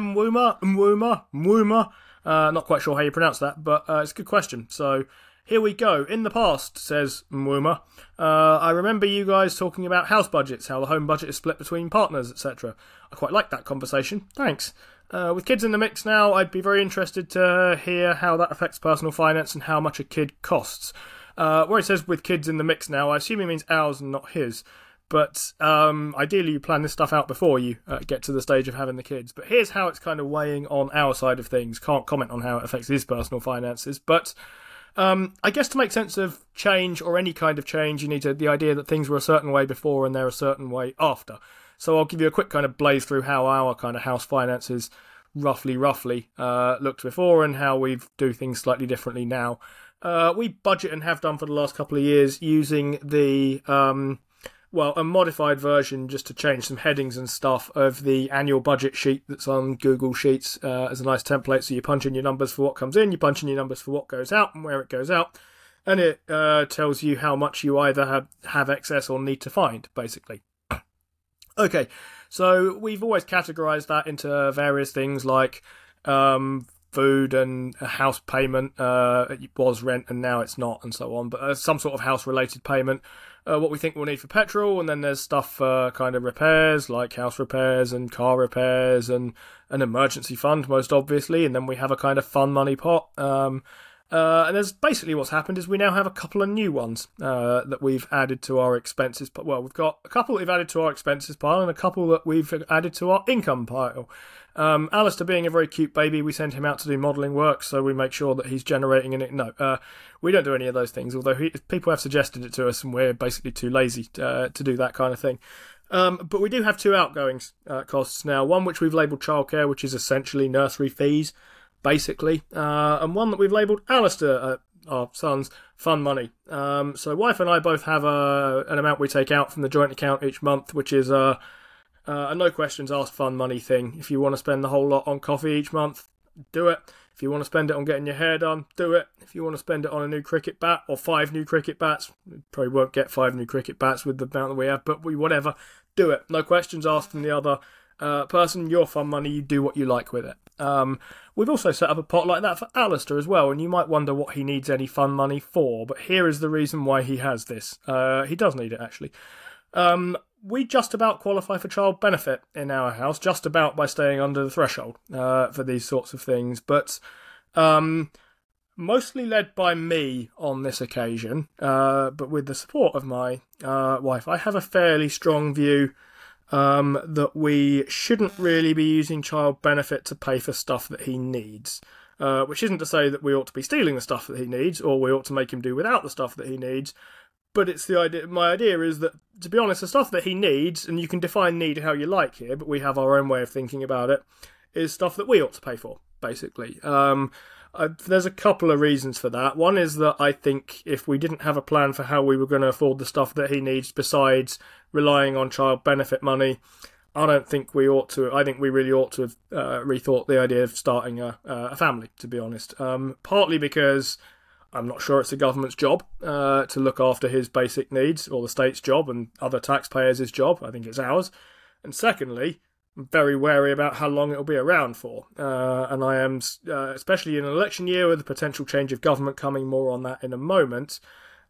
Mwuma, not quite sure how you pronounce that, but it's a good question. So here we go. In the past, says Mwuma, I remember you guys talking about house budgets, how the home budget is split between partners, etc. I quite like that conversation. Thanks. With kids in the mix now, I'd be very interested to hear how that affects personal finance and how much a kid costs. Where it says with kids in the mix now, I assume it means ours and not his. But ideally, you plan this stuff out before you get to the stage of having the kids. But here's how it's kind of weighing on our side of things. Can't comment on how it affects his personal finances. But I guess to make sense of change or any kind of change, you need the idea that things were a certain way before and they're a certain way after. So I'll give you a quick kind of blaze through how our kind of house finances roughly looked before and how we do things slightly differently now. We budget and have done for the last couple of years using the a modified version just to change some headings and stuff of the annual budget sheet that's on Google Sheets as a nice template. So you punch in your numbers for what comes in, you punch in your numbers for what goes out and where it goes out, and it tells you how much you either have excess or need to find, basically. Okay, so we've always categorised that into various things like food and a house payment. It was rent and now it's not, and so on. But some sort of house-related payment. What we think we'll need for petrol, and then there's stuff for kind of repairs, like house repairs and car repairs, and an emergency fund, most obviously, and then we have a kind of fun money pot. And there's basically what's happened is we now have a couple of new ones that we've added to our expenses. Well, we've got a couple that we've added to our expenses pile and a couple that we've added to our income pile. Alistair being a very cute baby, we send him out to do modelling work, so we make sure that he's generating in it. No, we don't do any of those things, although people have suggested it to us and we're basically too lazy to do that kind of thing. But we do have two outgoing costs now, one which we've labelled childcare, which is essentially nursery fees, basically, and one that we've labelled Alistair our son's fun money. So wife and I both have an amount we take out from the joint account each month, which is a no questions asked fun money thing. If you want to spend the whole lot on coffee each month, do it. If you want to spend it on getting your hair done, do it. If you want to spend it on a new cricket bat or 5 new cricket bats, you probably won't get 5 new cricket bats with the amount that we have, but whatever, do it. No questions asked from the other person. Your fun money, you do what you like with it. We've also set up a pot like that for Alistair as well, and you might wonder what he needs any fun money for, but here is the reason why he has this. He does need it, actually. We just about qualify for child benefit in our house, just about by staying under the threshold for these sorts of things, but mostly led by me on this occasion, but with the support of my wife. I have a fairly strong view that we shouldn't really be using child benefit to pay for stuff that he needs, which isn't to say that we ought to be stealing the stuff that he needs, or we ought to make him do without the stuff that he needs. But it's the idea. My idea is that, to be honest, the stuff that he needs, and you can define need how you like here, but we have our own way of thinking about it, is stuff that we ought to pay for, basically. There's a couple of reasons for that. One is that I think if we didn't have a plan for how we were going to afford the stuff that he needs besides relying on child benefit money, I don't think we ought to. I think we really ought to have rethought the idea of starting a family, to be honest. Partly because I'm not sure it's the government's job to look after his basic needs, or the state's job and other taxpayers' job. I think it's ours. And secondly, I'm very wary about how long it'll be around for. And I am, especially in an election year with the potential change of government coming, more on that in a moment,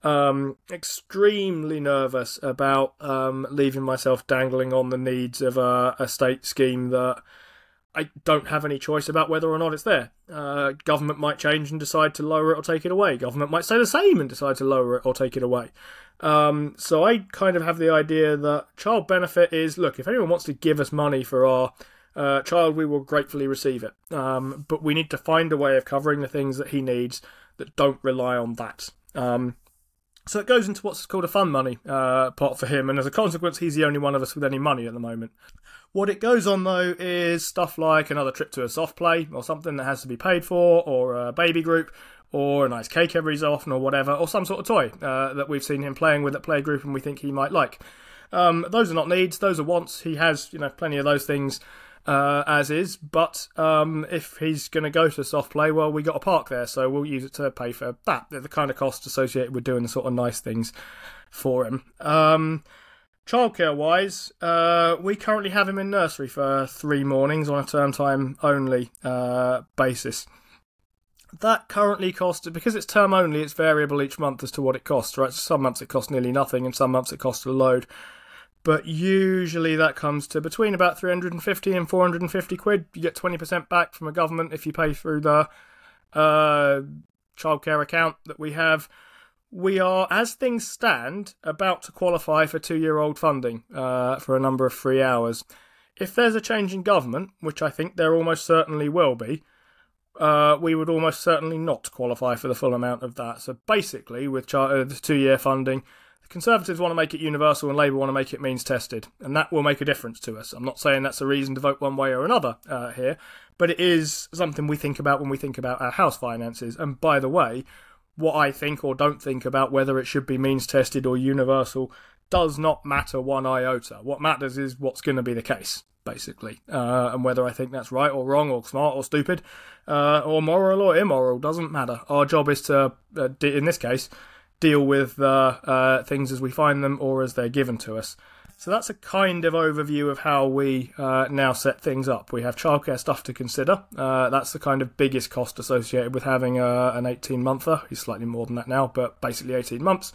extremely nervous about leaving myself dangling on the needs of a state scheme that I don't have any choice about whether or not it's there. Government might change and decide to lower it or take it away. Government might stay the same and decide to lower it or take it away. So I kind of have the idea that child benefit is, look, if anyone wants to give us money for our child, we will gratefully receive it. But we need to find a way of covering the things that he needs that don't rely on that. So it goes into what's called a fun money pot for him, and as a consequence, he's the only one of us with any money at the moment. What it goes on, though, is stuff like another trip to a soft play, or something that has to be paid for, or a baby group, or a nice cake every so often, or whatever, or some sort of toy that we've seen him playing with at playgroup and we think he might like. Those are not needs, those are wants. He has, plenty of those things as is, but if he's going to go to soft play, well, we got a park there, so we'll use it to pay for that. They're the kind of costs associated with doing the sort of nice things for him. Childcare wise, we currently have him in nursery for 3 mornings on a term time only basis. That currently costs, because it's term only, it's variable each month as to what it costs, right? So some months it costs nearly nothing, and some months it costs a load. But usually that comes to between about 350 and 450 quid. You get 20% back from a government if you pay through the childcare account that we have. We are, as things stand, about to qualify for 2-year-old funding for a number of free hours. If there's a change in government, which I think there almost certainly will be, we would almost certainly not qualify for the full amount of that. So basically, with the 2-year funding, the Conservatives want to make it universal and Labour want to make it means tested, and that will make a difference to us. I'm not saying that's a reason to vote one way or another here, but it is something we think about when we think about our house finances. And by the way, what I think or don't think about whether it should be means tested or universal does not matter one iota. What matters is what's going to be the case, basically, and whether I think that's right or wrong or smart or stupid or moral or immoral doesn't matter. Our job is to, in this case, deal with things as we find them or as they're given to us. So that's a kind of overview of how we now set things up. We have childcare stuff to consider. That's the kind of biggest cost associated with having an 18-monther. He's slightly more than that now, but basically 18 months.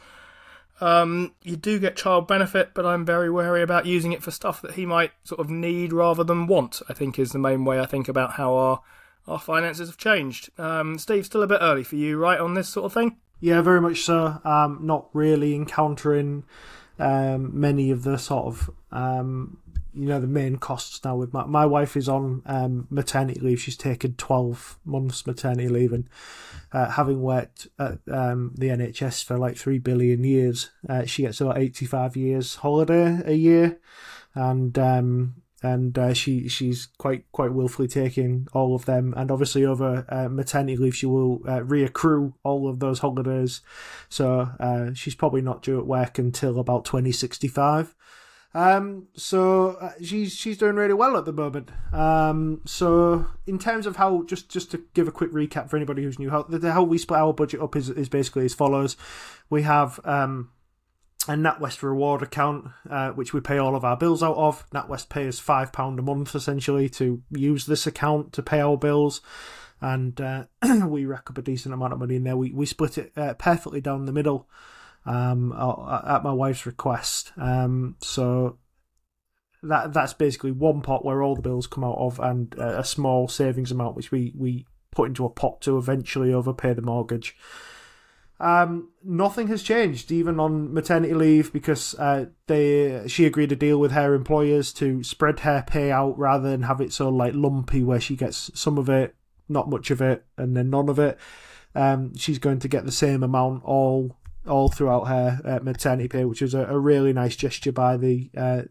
You do get child benefit, but I'm very wary about using it for stuff that he might sort of need rather than want, I think is the main way I think about how our finances have changed. Steve, still a bit early for you, right, on this sort of thing? Yeah, very much so. Not really encountering many of the sort of the main costs now. With my wife is on maternity leave. She's taken 12 months maternity leave, and having worked at the NHS for like 3 billion years, she gets about 85 years holiday a year, and and she's quite willfully taking all of them. And obviously over maternity leave, she will reaccrue all of those holidays. So she's probably not due at work until about 2065. So she's doing really well at the moment. So in terms of how, just to give a quick recap for anybody who's new, how we split our budget up is basically as follows. We have a NatWest reward account, which we pay all of our bills out of. NatWest pay us £5 a month essentially to use this account to pay our bills, and we rack up a decent amount of money in there. We split it perfectly down the middle. At my wife's request. So that's basically one pot where all the bills come out of, and a small savings amount which we put into a pot to eventually overpay the mortgage. Nothing has changed even on maternity leave, because she agreed a deal with her employers to spread her pay out rather than have it so like lumpy where she gets some of it, not much of it, and then none of it. She's going to get the same amount all throughout her maternity pay, which is a really nice gesture by the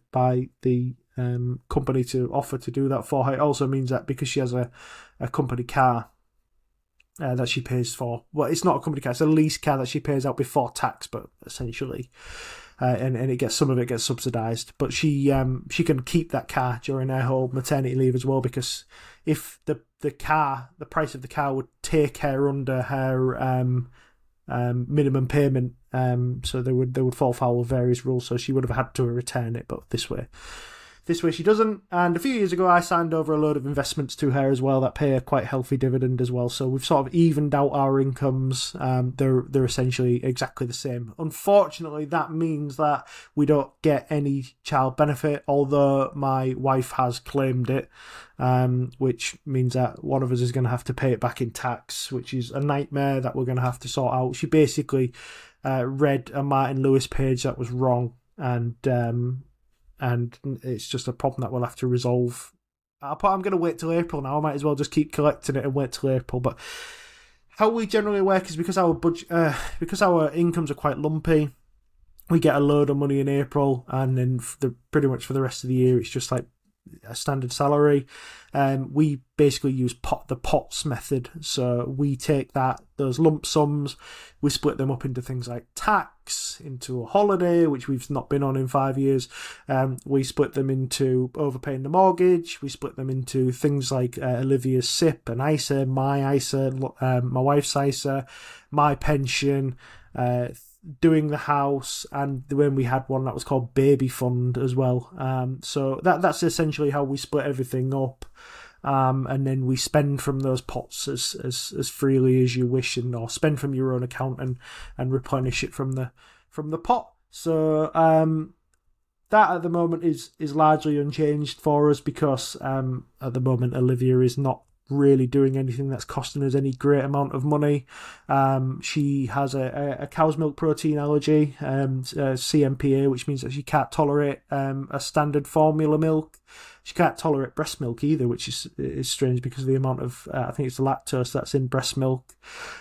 company to offer to do that for her. It also means that because she has a company car that she pays for, well, it's not a company car, it's a lease car that she pays out before tax, but essentially, and it gets, some of it gets subsidised. But she can keep that car during her whole maternity leave as well, because if the price of the car would take her under her minimum payment, so they would fall foul of various rules, so she would have had to return it, but this way she doesn't. And a few years ago I signed over a load of investments to her as well that pay a quite healthy dividend as well, so we've sort of evened out our incomes. They're essentially exactly the same. Unfortunately, that means that we don't get any child benefit, although my wife has claimed it, which means that one of us is going to have to pay it back in tax, which is a nightmare that we're going to have to sort out. She basically read a Martin Lewis page that was wrong, and it's just a problem that we'll have to resolve. I'm going to wait till April now. I might as well just keep collecting it and wait till April. But how we generally work is, because our budget, because our incomes are quite lumpy, we get a load of money in April, and then pretty much for the rest of the year, it's just like a standard salary. We basically use the POTS method. So we take those lump sums, we split them up into things like tax, into a holiday, which we've not been on in 5 years. We split them into overpaying the mortgage. We split them into things like Olivia's SIP and ISA, my ISA, my wife's ISA, my pension, doing the house, and when we had one that was called Baby Fund as well. So that's essentially how we split everything up. And then we spend from those pots as freely as you wish, or spend from your own account and replenish it from the pot. So that at the moment is largely unchanged for us, because at the moment Olivia is not really doing anything that's costing us any great amount of money. She has a cow's milk protein allergy, CMPA, which means that she can't tolerate a standard formula milk. She can't tolerate breast milk either, which is strange because of the amount of I think it's the lactose that's in breast milk,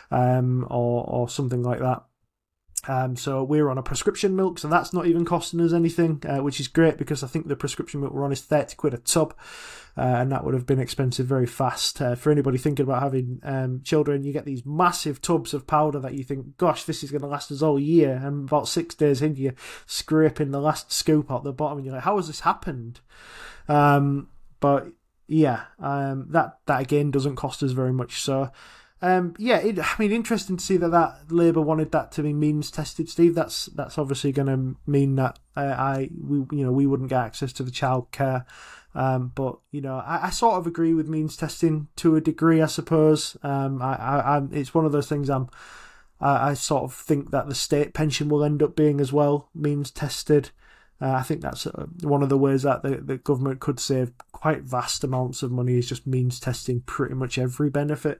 or something like that. So we're on a prescription milk, so that's not even costing us anything, which is great, because I think the prescription milk we're on is 30 quid a tub, and that would have been expensive very fast. For anybody thinking about having children, you get these massive tubs of powder that you think, gosh, this is going to last us all year, and about 6 days in, you're scraping the last scoop out the bottom, and you're like, how has this happened? But yeah, that again doesn't cost us very much, so... interesting to see that Labour wanted that to be means tested, Steve. That's obviously going to mean that we wouldn't get access to the childcare. But I sort of agree with means testing to a degree, I suppose. It's one of those things. I sort of think that the state pension will end up being as well means tested. I think that's one of the ways that the government could save quite vast amounts of money, is just means testing pretty much every benefit.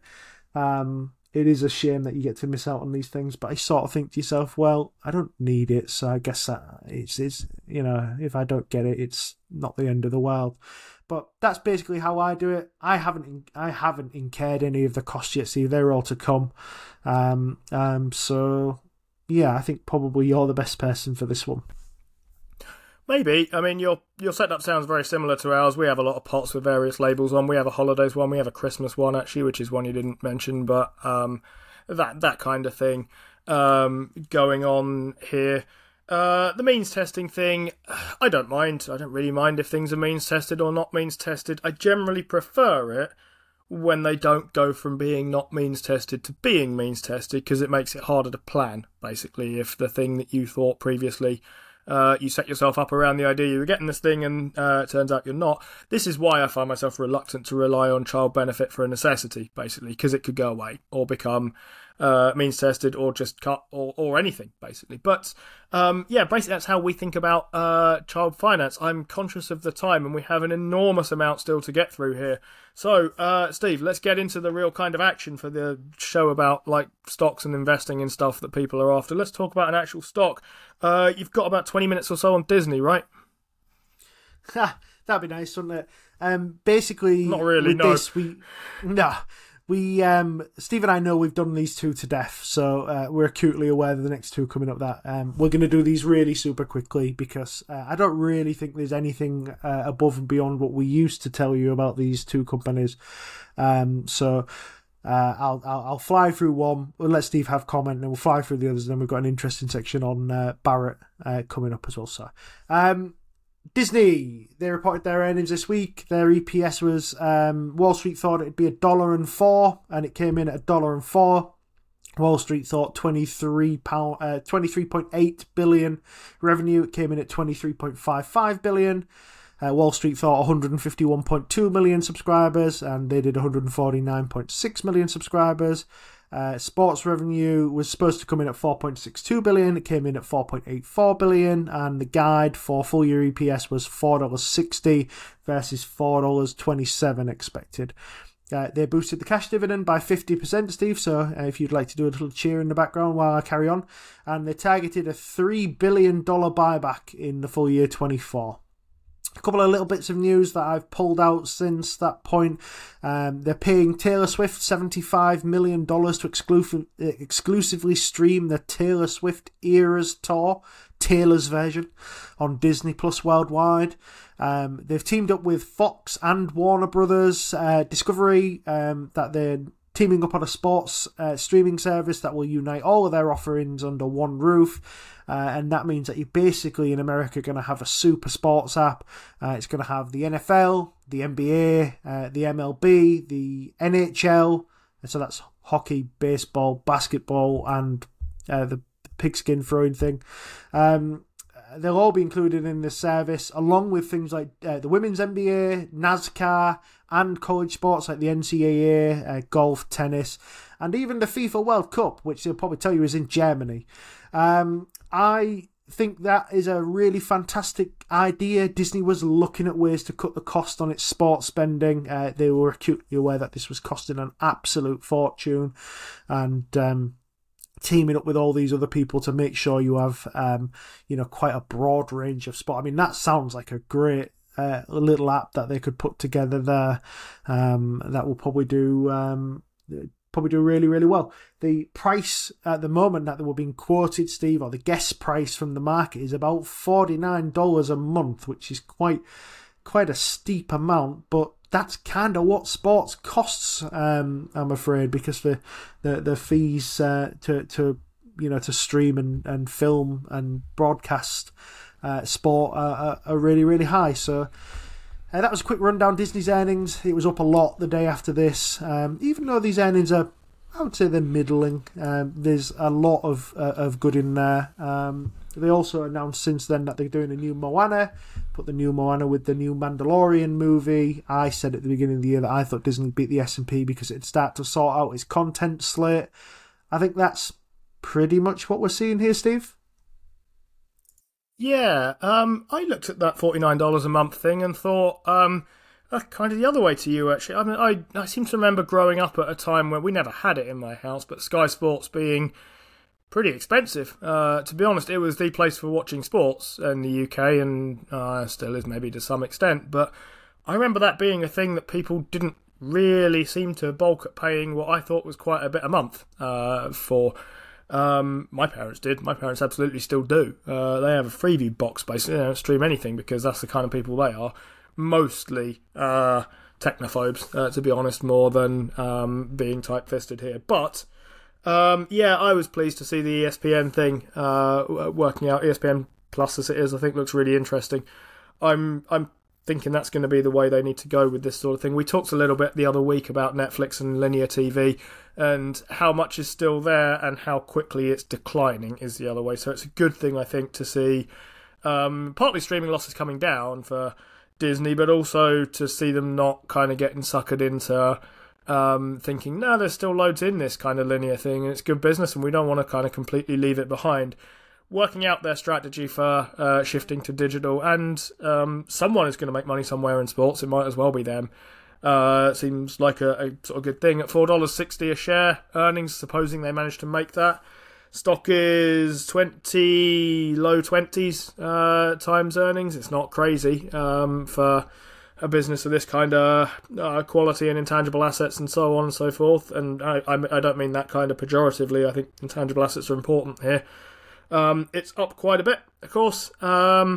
It is a shame that you get to miss out on these things, but I sort of think to yourself, well, I don't need it, so I guess that it's if I don't get it, it's not the end of the world. But that's basically how I do it. I haven't incurred any of the costs yet, see, they're all to come. So yeah, I think probably you're the best person for this one. Maybe. I mean, your setup sounds very similar to ours. We have a lot of pots with various labels on. We have a holidays one. We have a Christmas one, actually, which is one you didn't mention. But that kind of thing going on here. The means testing thing, I don't mind. I don't really mind if things are means tested or not means tested. I generally prefer it when they don't go from being not means tested to being means tested, because it makes it harder to plan, basically, if the thing that you thought previously you set yourself up around the idea you were getting this thing and it turns out you're not. This is why I find myself reluctant to rely on child benefit for a necessity, basically, because it could go away or become means tested or just cut or anything, basically. But basically that's how we think about child finance. I'm conscious of the time and we have an enormous amount still to get through here. So, Steve, let's get into the real kind of action for the show about like stocks and investing in stuff that people are after. Let's talk about an actual stock. You've got about 20 minutes or so on Disney, right? That'd be nice, wouldn't it? Basically, not really. Steve and I know we've done these two to death, so we're acutely aware of the next two coming up that we're going to do these really super quickly because I don't really think there's anything above and beyond what we used to tell you about these two companies. So I'll fly through one. We'll let Steve have comment, and then we'll fly through the others. And then we've got an interesting section on Barrett coming up as well. So. Disney, they reported their earnings this week. Their EPS was, Wall Street thought it'd be $1.04, and it came in at $1.04. Wall Street thought £23.8 billion revenue. It came in at $23.55 billion. Wall Street thought 151.2 million subscribers, and they did 149.6 million subscribers. Sports revenue was supposed to come in at 4.62 billion. It came in at 4.84 billion, and the guide for full year EPS was $4.60 versus $4.27 expected. They boosted the cash dividend by 50%, Steve, so if you'd like to do a little cheer in the background while I carry on. And they targeted a $3 billion buyback in the full year 24. A couple of little bits of news that I've pulled out since that point. They're paying Taylor Swift $75 million to exclusively stream the Taylor Swift Eras Tour, Taylor's version, on Disney Plus worldwide. They've teamed up with Fox and Warner Brothers Discovery, that they're teaming up on a sports streaming service that will unite all of their offerings under one roof. And that means that you're basically in America going to have a super sports app. It's going to have the NFL, the NBA, the MLB, the NHL. So that's hockey, baseball, basketball, and the pigskin throwing thing. They'll all be included in this service, along with things like the women's NBA, NASCAR, and college sports like the NCAA, golf, tennis, and even the FIFA World Cup, which they'll probably tell you is in Germany. I think that is a really fantastic idea. Disney was looking at ways to cut the cost on its sports spending. They were acutely aware that this was costing an absolute fortune, and teaming up with all these other people to make sure you have, quite a broad range of sport. I mean, that sounds like a great little app that they could put together there. That will probably do really, really well. The price at the moment that they were being quoted, Steve, or the guest price from the market is about $49 a month, which is quite a steep amount, but that's kind of what sports costs, I'm afraid, because the fees to stream and film and broadcast sport are really, really high. So that was a quick rundown. Disney's earnings. It was up a lot the day after this. Even though these earnings are, I would say they're middling, there's a lot of good in there. They also announced since then that they're doing a new Moana, put the new Moana with the new Mandalorian movie. I said at the beginning of the year that I thought Disney beat the S&P because it'd start to sort out its content slate. I think that's pretty much what we're seeing here, Steve. Yeah, I looked at that $49 a month thing and thought, kind of the other way to you, actually. I mean, I seem to remember growing up at a time where we never had it in my house, but Sky Sports being pretty expensive. To be honest, it was the place for watching sports in the UK, and still is maybe to some extent, but I remember that being a thing that people didn't really seem to balk at paying what I thought was quite a bit a month for. My parents did. My parents absolutely still do. They have a Freeview box, basically. They don't stream anything because that's the kind of people they are. Mostly technophobes, to be honest, more than being tight-fisted here. But, I was pleased to see the ESPN thing working out. ESPN Plus, as it is, I think looks really interesting. I'm thinking that's going to be the way they need to go with this sort of thing. We talked a little bit the other week about Netflix and linear TV and how much is still there and how quickly it's declining is the other way. So it's a good thing, I think, to see partly streaming losses coming down for Disney, but also to see them not kind of getting suckered into thinking, no, there's still loads in this kind of linear thing and it's good business and we don't want to kind of completely leave it behind. Working out their strategy for shifting to digital, and someone is going to make money somewhere in sports. It might as well be them. Seems like a sort of good thing. At $4.60 a share, earnings, supposing they manage to make that. Stock is low 20s times earnings. It's not crazy for a business of this kind of quality and intangible assets and so on and so forth. And I don't mean that kind of pejoratively. I think intangible assets are important here. It's up quite a bit, of course, and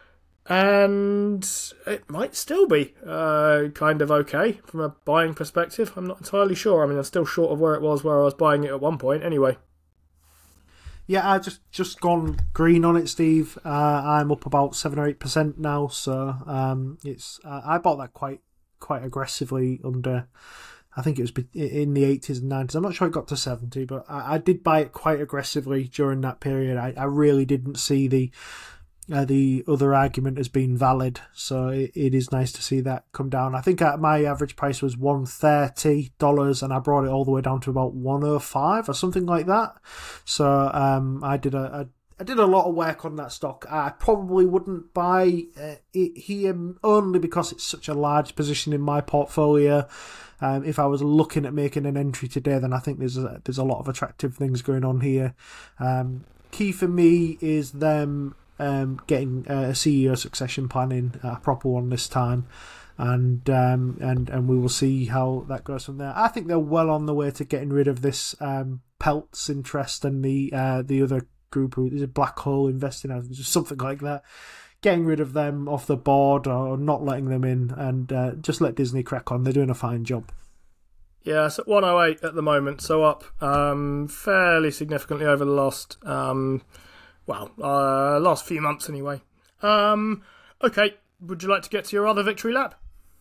it might still be kind of okay from a buying perspective. I'm not entirely sure. I mean, I'm still short of where it was where I was buying it at one point anyway. Yeah, I just gone green on it, Steve. I'm up about 7 or 8% now, so it's I bought that quite aggressively under. I think it was in the 80s and 90s. I'm not sure it got to 70, but I did buy it quite aggressively during that period. I really didn't see the other argument as being valid, so it is nice to see that come down. I think my average price was $130, and I brought it all the way down to about $105 or something like that. So I did a lot of work on that stock. I probably wouldn't buy it here only because it's such a large position in my portfolio. If I was looking at making an entry today, then I think there's a lot of attractive things going on here. Key for me is them getting a CEO succession plan in, a proper one this time, and we will see how that goes from there. I think they're well on the way to getting rid of this Peltz interest and the other group who is a Black Hole Investing, or something like that. Getting rid of them off the board or not letting them in, and just let Disney crack on. They're doing a fine job. Yeah, so 108 at the moment, so up fairly significantly over the last last few months anyway. Okay, would you like to get to your other victory lap?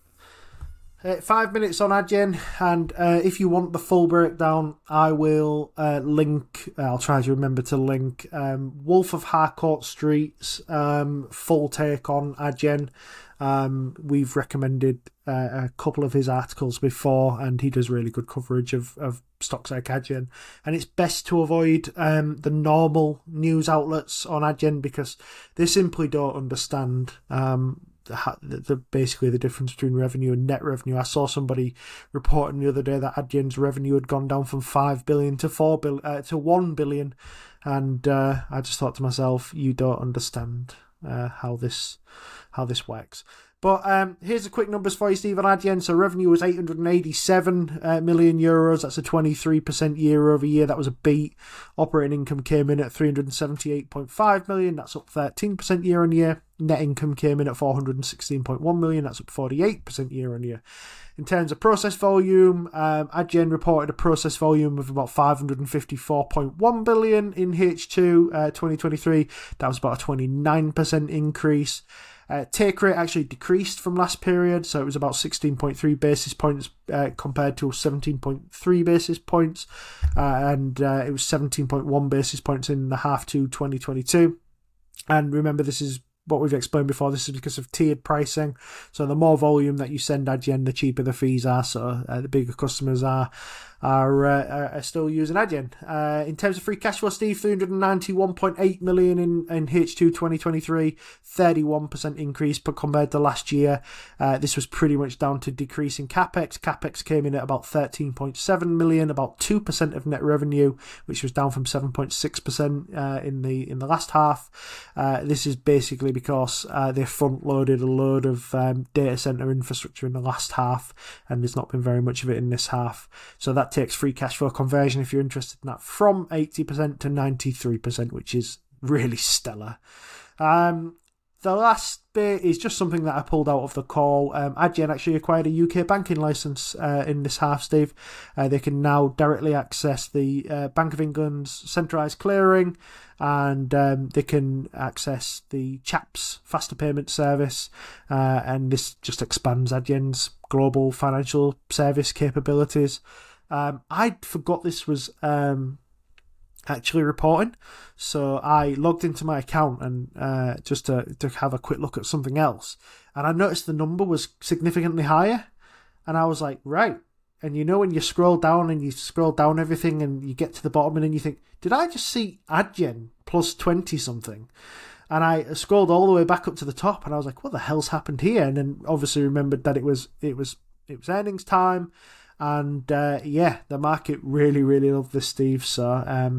5 minutes on Adyen, and if you want the full breakdown, I will link. I'll try to remember to link Wolf of Harcourt Street's full take on Adyen. We've recommended a couple of his articles before, and he does really good coverage of stocks like Adyen. And it's best to avoid the normal news outlets on Adyen because they simply don't understand basically the difference between revenue and net revenue. I saw somebody reporting the other day that Adyen's revenue had gone down from 5 billion to 1 billion, and I just thought to myself, you don't understand how this works. But here's the quick numbers for you, Steve, on Adyen. So revenue was 887 million euros. That's a 23% year over year. That was a beat. Operating income came in at 378.5 million. That's up 13% year on year. Net income came in at 416.1 million. That's up 48% year on year. In terms of process volume, Adyen reported a process volume of about 554.1 billion in H2 2023. That was about a 29% increase. Take rate actually decreased from last period, so it was about 16.3 basis points compared to 17.3 basis points, and it was 17.1 basis points in the half to 2022. And remember, this is what we've explained before. This is because of tiered pricing. So the more volume that you send Adyen, the cheaper the fees are. So the bigger customers are still using Adyen. In terms of free cash flow, Steve, 391.8 million in H2 2023, 31% increase compared to last year. This was pretty much down to decrease in CapEx. CapEx came in at about 13.7 million, about 2% of net revenue, which was down from 7.6% in the last half. This is basically because they front-loaded a load of data center infrastructure in the last half, and there's not been very much of it in this half. So that takes free cash flow conversion, if you're interested in that, from 80% to 93%, which is really stellar. The last bit is just something that I pulled out of the call. Adyen actually acquired a UK banking licence in this half, Steve. They can now directly access the Bank of England's centralised clearing, and they can access the CHAPS faster payment service, and this just expands Adyen's global financial service capabilities. I forgot this was actually reporting, so I logged into my account and just to have a quick look at something else, and I noticed the number was significantly higher, and I was like, right. And when you scroll down everything and you get to the bottom, and then you think, did I just see Adyen plus 20 something? And I scrolled all the way back up to the top, and I was like, what the hell's happened here? And then obviously remembered that it was earnings time. And the market really, really loved this, Steve. So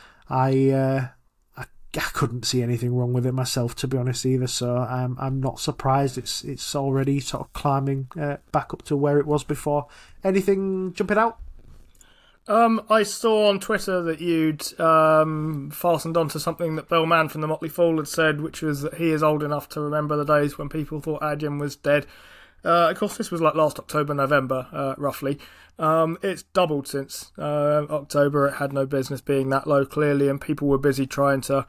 I couldn't see anything wrong with it myself, to be honest, either. So I'm not surprised it's already sort of climbing back up to where it was before. Anything jumping out? I saw on Twitter that you'd fastened onto something that Bill Mann from the Motley Fool had said, which was that he is old enough to remember the days when people thought Adyen was dead. Of course, this was like last October, November, roughly. It's doubled since October. It had no business being that low, clearly, and people were busy trying to,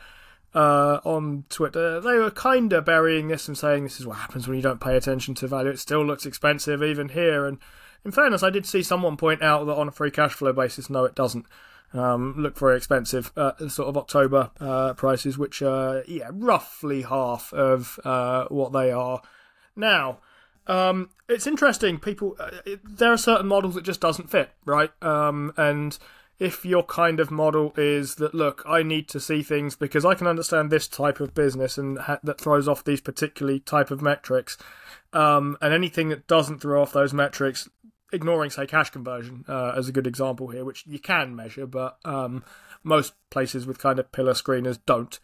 on Twitter, they were kind of burying this and saying this is what happens when you don't pay attention to value. It still looks expensive even here. And in fairness, I did see someone point out that on a free cash flow basis, no, it doesn't look very expensive. Sort of October prices, which are, roughly half of what they are now. It's interesting. People, there are certain models that just doesn't fit, right? And if your kind of model is that, look, I need to see things because I can understand this type of business and that throws off these particularly type of metrics, and anything that doesn't throw off those metrics, ignoring, say, cash conversion as a good example here, which you can measure, but most places with kind of pillar screeners don't.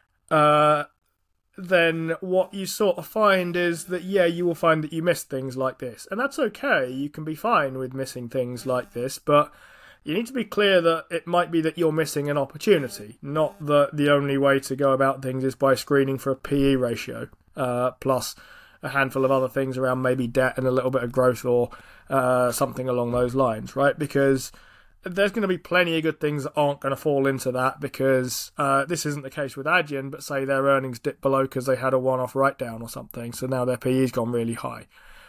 Then what you sort of find is that, you will find that you miss things like this. And that's okay. You can be fine with missing things like this, but you need to be clear that it might be that you're missing an opportunity, not that the only way to go about things is by screening for a PE ratio, plus a handful of other things around maybe debt and a little bit of growth or something along those lines, right? Because there's going to be plenty of good things that aren't going to fall into that because this isn't the case with Adyen, but say their earnings dip below because they had a one-off write-down or something, so now their PE's gone really high.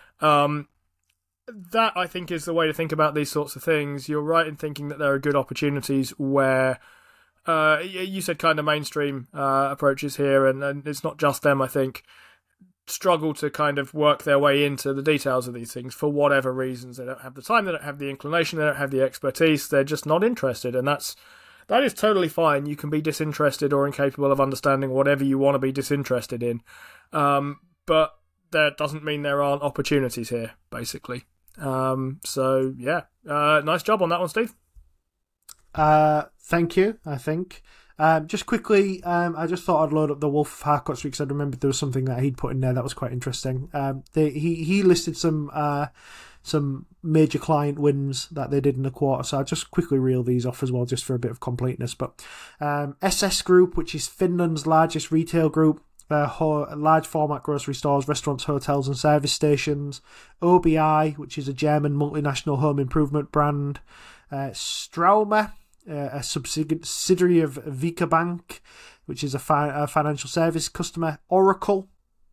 That, I think, is the way to think about these sorts of things. You're right in thinking that there are good opportunities where you said kind of mainstream approaches here, and it's not just them, I think, struggle to kind of work their way into the details of these things for whatever reasons. They don't have the time, they don't have the inclination, they don't have the expertise, they're just not interested, and that is totally fine. You can be disinterested or incapable of understanding whatever you want to be disinterested in, but that doesn't mean there aren't opportunities here, basically. Nice job on that one, Steve. Thank you, I think. Just quickly, I just thought I'd load up the Wolf of Harcourt because I remembered there was something that he'd put in there that was quite interesting. He listed some major client wins that they did in the quarter, so I'll just quickly reel these off as well, just for a bit of completeness. But SS Group, which is Finland's largest retail group, large format grocery stores, restaurants, hotels and service stations. OBI, which is a German multinational home improvement brand. Straume, a subsidiary of Vika Bank, which is a financial service customer. Oracle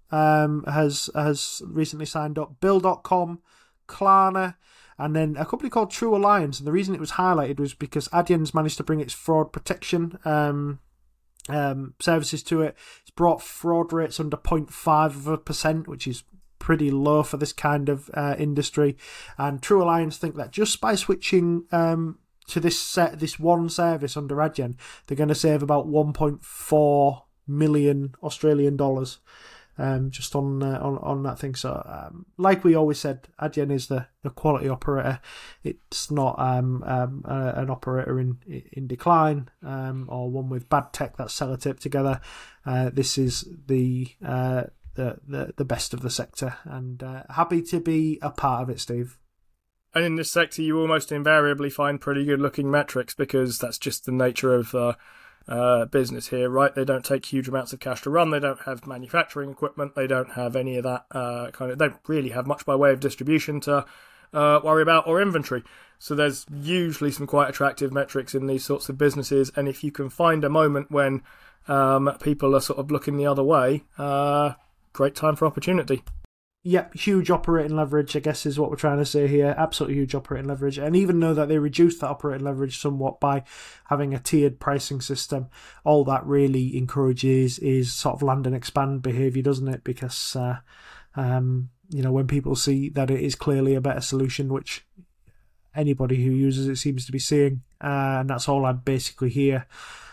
has recently signed up. Bill.com, Klarna, and then a company called True Alliance. And the reason it was highlighted was because Adyen's managed to bring its fraud protection services to it. It's brought fraud rates under 0.5%, which is pretty low for this kind of industry. And True Alliance think that just by switching to this one service under Adyen, they're going to save about 1.4 million Australian dollars. just on that thing. So, like we always said, Adyen is the quality operator. It's not an operator in decline or one with bad tech that's sellotaped together. This is the best of the sector, and happy to be a part of it, Steve. And in this sector, you almost invariably find pretty good-looking metrics because that's just the nature of business here, right? They don't take huge amounts of cash to run. They don't have manufacturing equipment. They don't have any of that They don't really have much by way of distribution to worry about or inventory. So there's usually some quite attractive metrics in these sorts of businesses. And if you can find a moment when people are sort of looking the other way, great time for opportunity. Yep, huge operating leverage, I guess, is what we're trying to say here. Absolutely huge operating leverage. And even though that they reduced that operating leverage somewhat by having a tiered pricing system, all that really encourages is sort of land and expand behaviour, doesn't it? Because, when people see that it is clearly a better solution, which anybody who uses it seems to be seeing, and that's all I basically hear,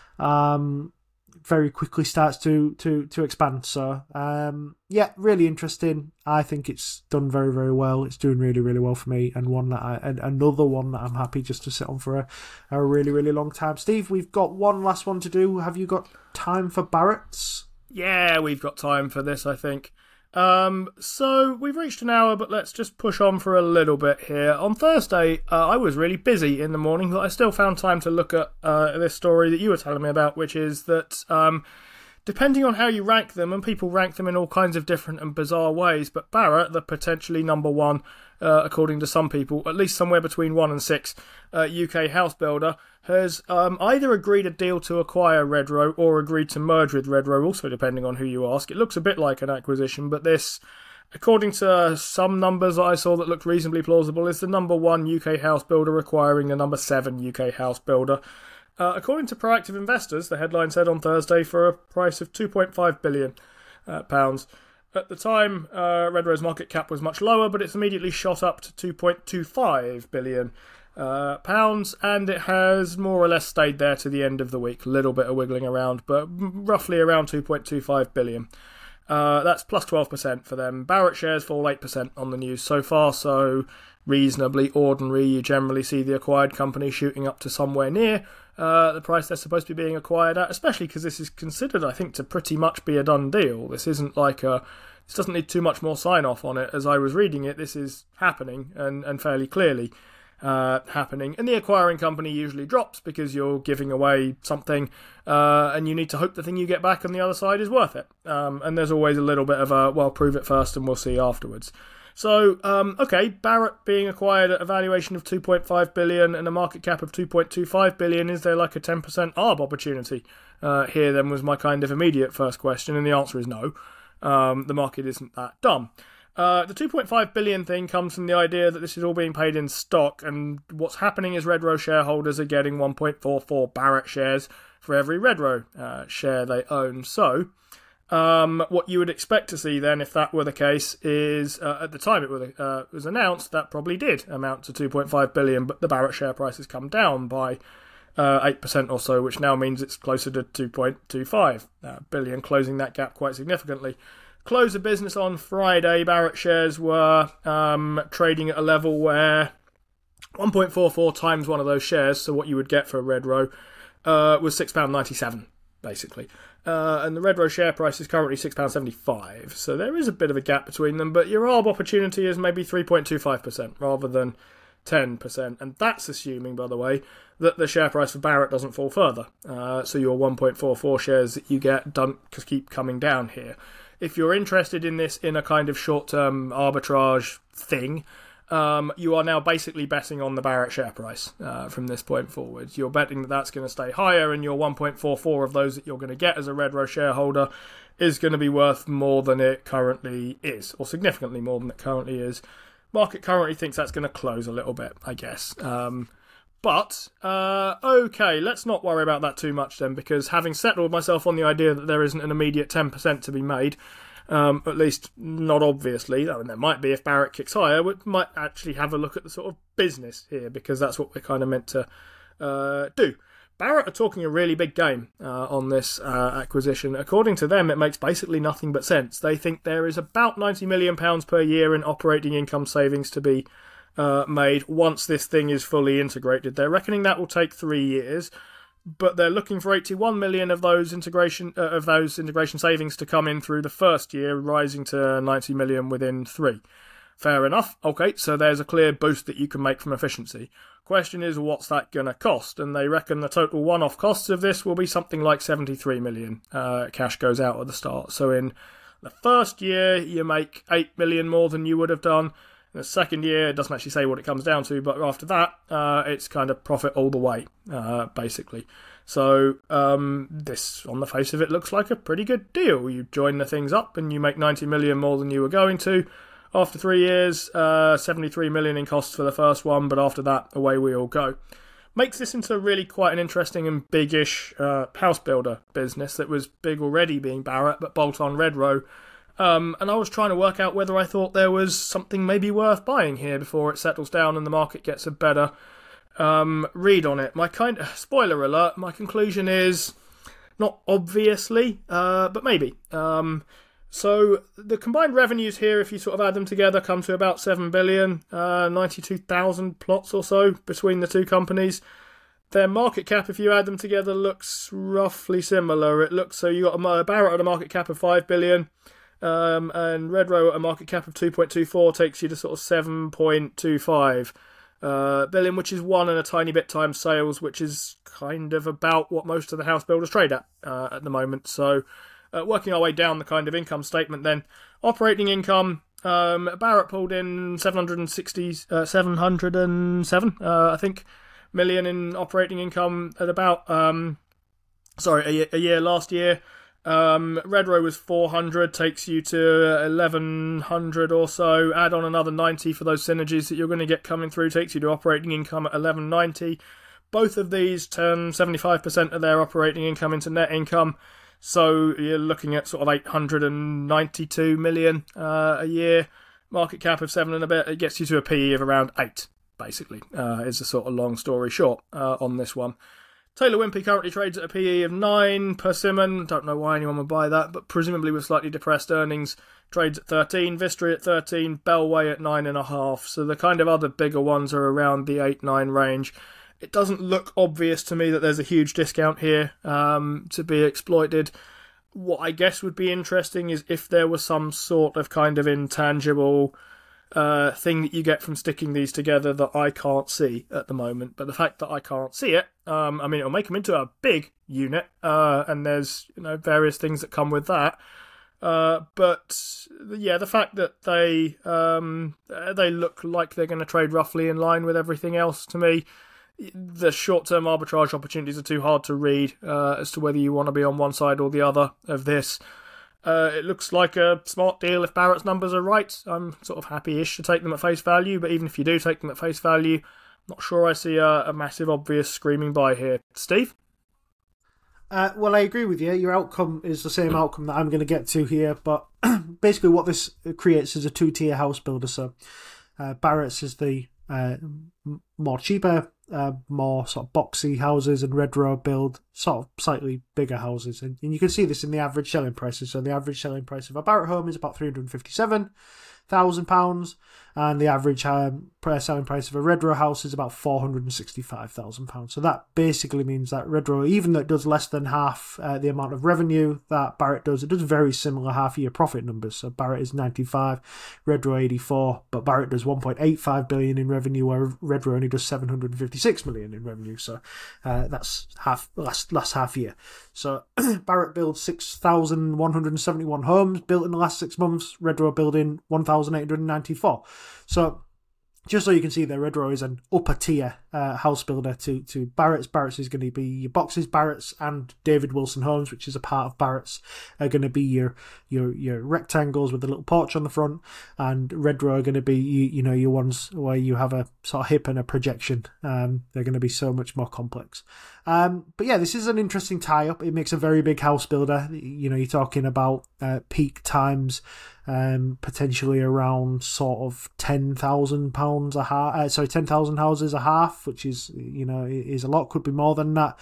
very quickly starts to expand. So really interesting. I think it's done very, very well. It's doing really, really well for me, and another one that I'm happy just to sit on for a really, really long time. Steve, we've got one last one to do. Have you got time for Barrett's? Yeah, we've got time for this, I think. So we've reached an hour, but let's just push on for a little bit here. On Thursday, I was really busy in the morning, but I still found time to look at this story that you were telling me about, which is that depending on how you rank them, and people rank them in all kinds of different and bizarre ways, but Barratt, the potentially number one, according to some people, at least somewhere between 1 and 6, UK house builder, has either agreed a deal to acquire Redrow or agreed to merge with Redrow, also depending on who you ask. It looks a bit like an acquisition, but this, according to some numbers that I saw that looked reasonably plausible, is the number 1 UK house builder acquiring the number 7 UK house builder. According to Proactive Investors, the headline said on Thursday, for a price of £2.5 billion. At the time, Redrow's market cap was much lower, but it's immediately shot up to £2.25 billion, and it has more or less stayed there to the end of the week. A little bit of wiggling around, but roughly around £2.25 billion. That's plus 12% for them. Barratt shares fall 8% on the news so far, so reasonably ordinary. You generally see the acquired company shooting up to somewhere near the price they're supposed to be being acquired at, especially because this is considered, I think, to pretty much be a done deal. This isn't like this doesn't need too much more sign-off on it. As I was reading it, this is happening, and fairly clearly happening. And the acquiring company usually drops because you're giving away something, and you need to hope the thing you get back on the other side is worth it. And there's always a little bit of a, prove it first and we'll see afterwards. So, Barratt being acquired at a valuation of $2.5 billion and a market cap of $2.25 billion, is there like a 10% ARB opportunity here then, was my kind of immediate first question, and the answer is no. The market isn't that dumb. The $2.5 billion thing comes from the idea that this is all being paid in stock, and what's happening is Redrow shareholders are getting 1.44 Barratt shares for every Redrow share they own. So, what you would expect to see then, if that were the case, is at the time it was announced, that probably did amount to $2.5 billion, but the Barratt share price has come down by 8% or so, which now means it's closer to $2.25 billion, closing that gap quite significantly. Close of business on Friday, Barratt shares were trading at a level where 1.44 times one of those shares, so what you would get for a Redrow, was £6.97, basically. And the Redrow share price is currently £6.75, so there is a bit of a gap between them, but your ARB opportunity is maybe 3.25% rather than 10%, and that's assuming, by the way, that the share price for Barratt doesn't fall further. So your 1.44 shares that you get don't keep coming down here. If you're interested in this in a kind of short-term arbitrage thing, you are now basically betting on the Barratt share price from this point forward. You're betting that that's going to stay higher, and your 1.44 of those that you're going to get as a Redrow shareholder is going to be worth more than it currently is, or significantly more than it currently is. Market currently thinks that's going to close a little bit, I guess. But, okay, let's not worry about that too much then, because having settled myself on the idea that there isn't an immediate 10% to be made, at least not obviously, I mean, there might be if Barratt kicks higher, we might actually have a look at the sort of business here, because that's what we're kind of meant to do. Barratt are talking a really big game on this acquisition. According to them, it makes basically nothing but sense. They think there is about £90 million per year in operating income savings to be made once this thing is fully integrated. They're reckoning that will take 3 years, but they're looking for 81 million of those integration savings to come in through the first year, rising to 90 million within 3. Fair enough. Okay, so there's a clear boost that you can make from efficiency. Question is, what's that going to cost? And they reckon the total one-off costs of this will be something like 73 million. Cash goes out at the start. So in the first year, you make 8 million more than you would have done. In the second year, it doesn't actually say what it comes down to, but after that, it's kind of profit all the way, basically. So this, on the face of it, looks like a pretty good deal. You join the things up and you make 90 million more than you were going to. After 3 years, 73 million in costs for the first one, but after that, away we all go. Makes this into really quite an interesting and big-ish house builder business that was big already being Barratt, but bolt on Redrow. And I was trying to work out whether I thought there was something maybe worth buying here before it settles down and the market gets a better read on it. Spoiler alert, my conclusion is not obviously, but maybe. So the combined revenues here, if you sort of add them together, come to about 7 billion, 92,000 plots or so between the two companies. Their market cap, if you add them together, looks roughly similar. It looks so you got a Barratt at a market cap of 5 billion, and Redrow at a market cap of 2.24 takes you to sort of 7.25 billion, which is 1 and a tiny bit times sales, which is kind of about what most of the house builders trade at the moment. So. Working our way down the kind of income statement then. Operating income, Barratt pulled in 707, I think, million in operating income at about, a year last year. Redrow was 400, takes you to 1100 or so. Add on another 90 for those synergies that you're going to get coming through, takes you to operating income at 1190. Both of these turn 75% of their operating income into net income. So you're looking at sort of 892 million a year, market cap of 7 and a bit. It gets you to a PE of around 8, basically, is a sort of long story short on this one. Taylor Wimpey currently trades at a PE of 9. Persimmon, don't know why anyone would buy that, but presumably with slightly depressed earnings, trades at 13. Vistry at 13, Bellway at 9.5. So the kind of other bigger ones are around the 8-9 range. It doesn't look obvious to me that there's a huge discount here to be exploited. What I guess would be interesting is if there was some sort of kind of intangible thing that you get from sticking these together that I can't see at the moment. But the fact that I can't see it, it'll make them into a big unit, and there's various things that come with that. But yeah, the fact that they look like they're going to trade roughly in line with everything else, to me, the short-term arbitrage opportunities are too hard to read as to whether you want to be on one side or the other of this. It looks like a smart deal if Barratt's numbers are right. I'm sort of happy-ish to take them at face value, but even if you do take them at face value, I'm not sure I see a massive obvious screaming buy here. Steve? Well, I agree with you. Your outcome is the same outcome that I'm going to get to here, but basically what this creates is a two-tier house builder. So Barratt's is the more cheaper, more sort of boxy houses, and Redrow build sort of slightly bigger houses. And you can see this in the average selling prices. So the average selling price of a Barratt home is about £357,000, and the average selling price of a Redrow house is about £465,000. So that basically means that Redrow, even though it does less than half the amount of revenue that Barratt does, it does very similar half-year profit numbers. So Barratt is 95, Redrow 84, but Barratt does 1.85 billion in revenue, where Redrow only does 756 million in revenue. So that's last half year. So Barratt builds 6,171 homes built in the last 6 months. Redrow building 1,894. So just so you can see there, Redrow is an upper tier house builder to Barratt's. Barratt's is going to be your boxes. Barratt's and David Wilson Homes, which is a part of Barratt's, are going to be your rectangles with a little porch on the front, and Redrow are going to be your ones where you have a sort of hip and a projection. They're going to be so much more complex. But yeah, this is an interesting tie-up. It makes a very big house builder. You're talking about peak times, potentially around sort of £10,000 10,000 houses a half. staff, which is is a lot. Could be more than that.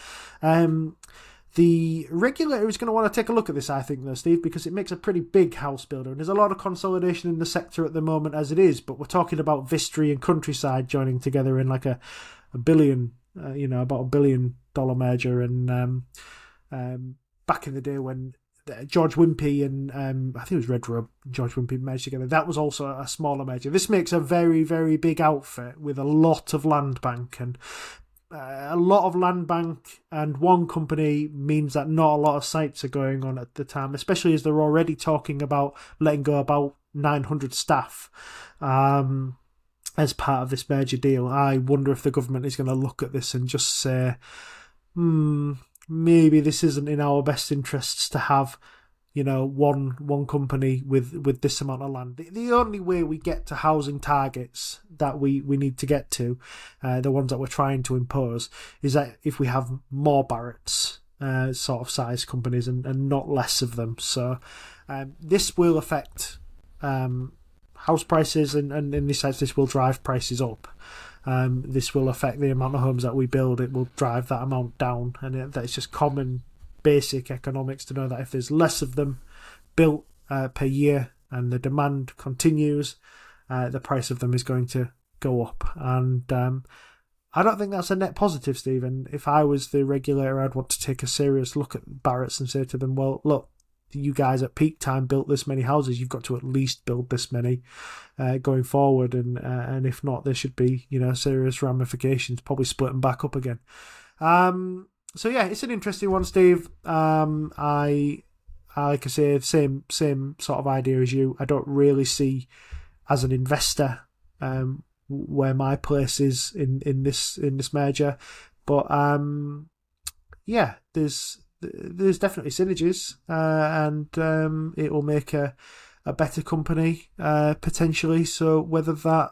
The regulator is going to want to take a look at this, I think, though, Steve, because it makes a pretty big house builder. And there's a lot of consolidation in the sector at the moment as it is, but we're talking about Vistry and Countryside joining together in like a billion, about $1 billion merger. And back in the day when George Wimpey and I think it was Redrow and George Wimpey merged together, that was also a smaller merger. This makes a very, very big outfit with a lot of land bank, and a lot of land bank and one company means that not a lot of sites are going on at the time, especially as they're already talking about letting go about 900 staff as part of this merger deal. I wonder if the government is going to look at this and just say, maybe this isn't in our best interests to have one company with this amount of land. The only way we get to housing targets that we need to get to, the ones that we're trying to impose, is that if we have more Barratt's sort of size companies and not less of them. So this will affect house prices, and in this sense this will drive prices up. This will affect the amount of homes that we build. It will drive that amount down, and that's just common basic economics to know that if there's less of them built per year and the demand continues, the price of them is going to go up. And I don't think that's a net positive, Stephen. If I was the regulator, I'd want to take a serious look at Barratt's and say to them, well, look, you guys at peak time built this many houses, you've got to at least build this many going forward, and if not, there should be serious ramifications, probably split them back up again. So yeah, it's an interesting one, Steve. I like I say, same sort of idea as you. I don't really see as an investor where my place is in this merger, but yeah, there's definitely synergies, and it will make a better company potentially. So whether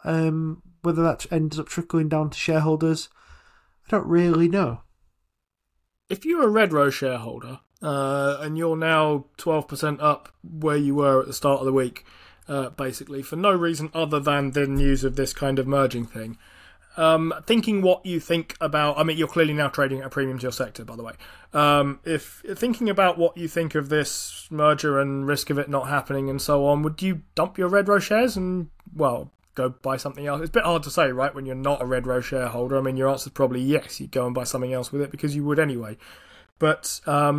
that ends up trickling down to shareholders, I don't really know. If you're a Redrow shareholder and you're now 12% up where you were at the start of the week, basically for no reason other than the news of this kind of merging thing, thinking what you think about, I mean, you're clearly now trading at a premium to your sector, by the way. If thinking about what you think of this merger and risk of it not happening and so on, would you dump your Redrow shares and, well, go buy something else? It's a bit hard to say, right, when you're not a Redrow shareholder. I mean, your answer's probably yes, you'd go and buy something else with it because you would anyway. But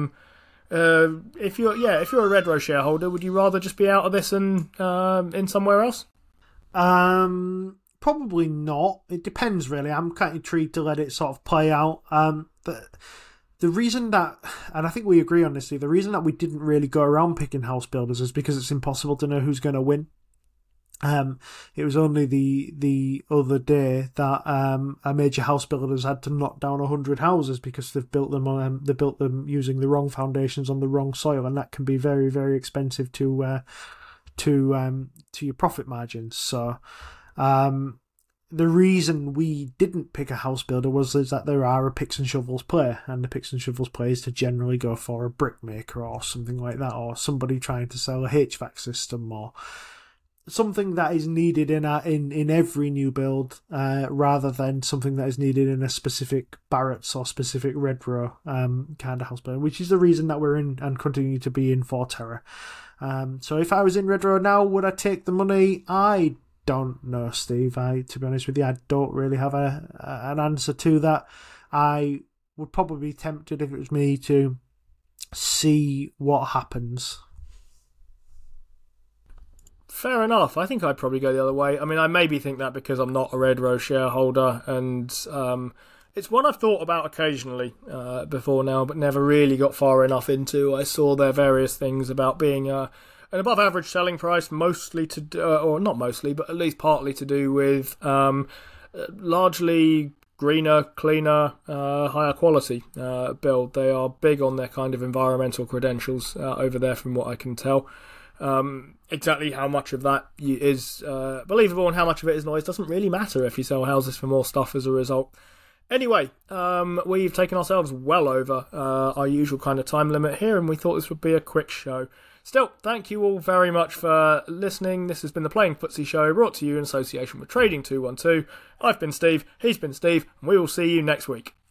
if you're a Redrow shareholder, would you rather just be out of this and in somewhere else? Probably not. It depends, really. I'm kind of intrigued to let it sort of play out. But the reason that, and I think we agree on this, the reason that we didn't really go around picking house builders is because it's impossible to know who's going to win. It was only the other day that a major house builders had to knock down 100 houses because they've built them using the wrong foundations on the wrong soil, and that can be very, very expensive to your profit margins. So the reason we didn't pick a house builder is that there are a picks and shovels play, and the picks and shovels play is to generally go for a brick maker or something like that, or somebody trying to sell a HVAC system, or something that is needed in every new build, rather than something that is needed in a specific Barratt's or specific Redrow kind of house building, which is the reason that we're in and continue to be in Forterra. So if I was in Redrow now, would I take the money? I don't know, Steve. To be honest with you, I don't really have an answer to that. I would probably be tempted, if it was me, to see what happens. Fair enough. I think I'd probably go the other way. I mean, I maybe think that because I'm not a Redrow shareholder, and it's one I've thought about occasionally before now, but never really got far enough into. I saw their various things about being an above average selling price, mostly or not mostly, but at least partly to do with largely greener, cleaner, higher quality build. They are big on their kind of environmental credentials over there, from what I can tell. Exactly how much of that is believable and how much of it is noise doesn't really matter if you sell houses for more stuff as a result. Anyway, we've taken ourselves well over our usual kind of time limit here, and we thought this would be a quick show. Still, thank you all very much for listening. This has been the Playing Footsie Show, brought to you in association with Trading 212. I've been Steve, he's been Steve, and we will see you next week.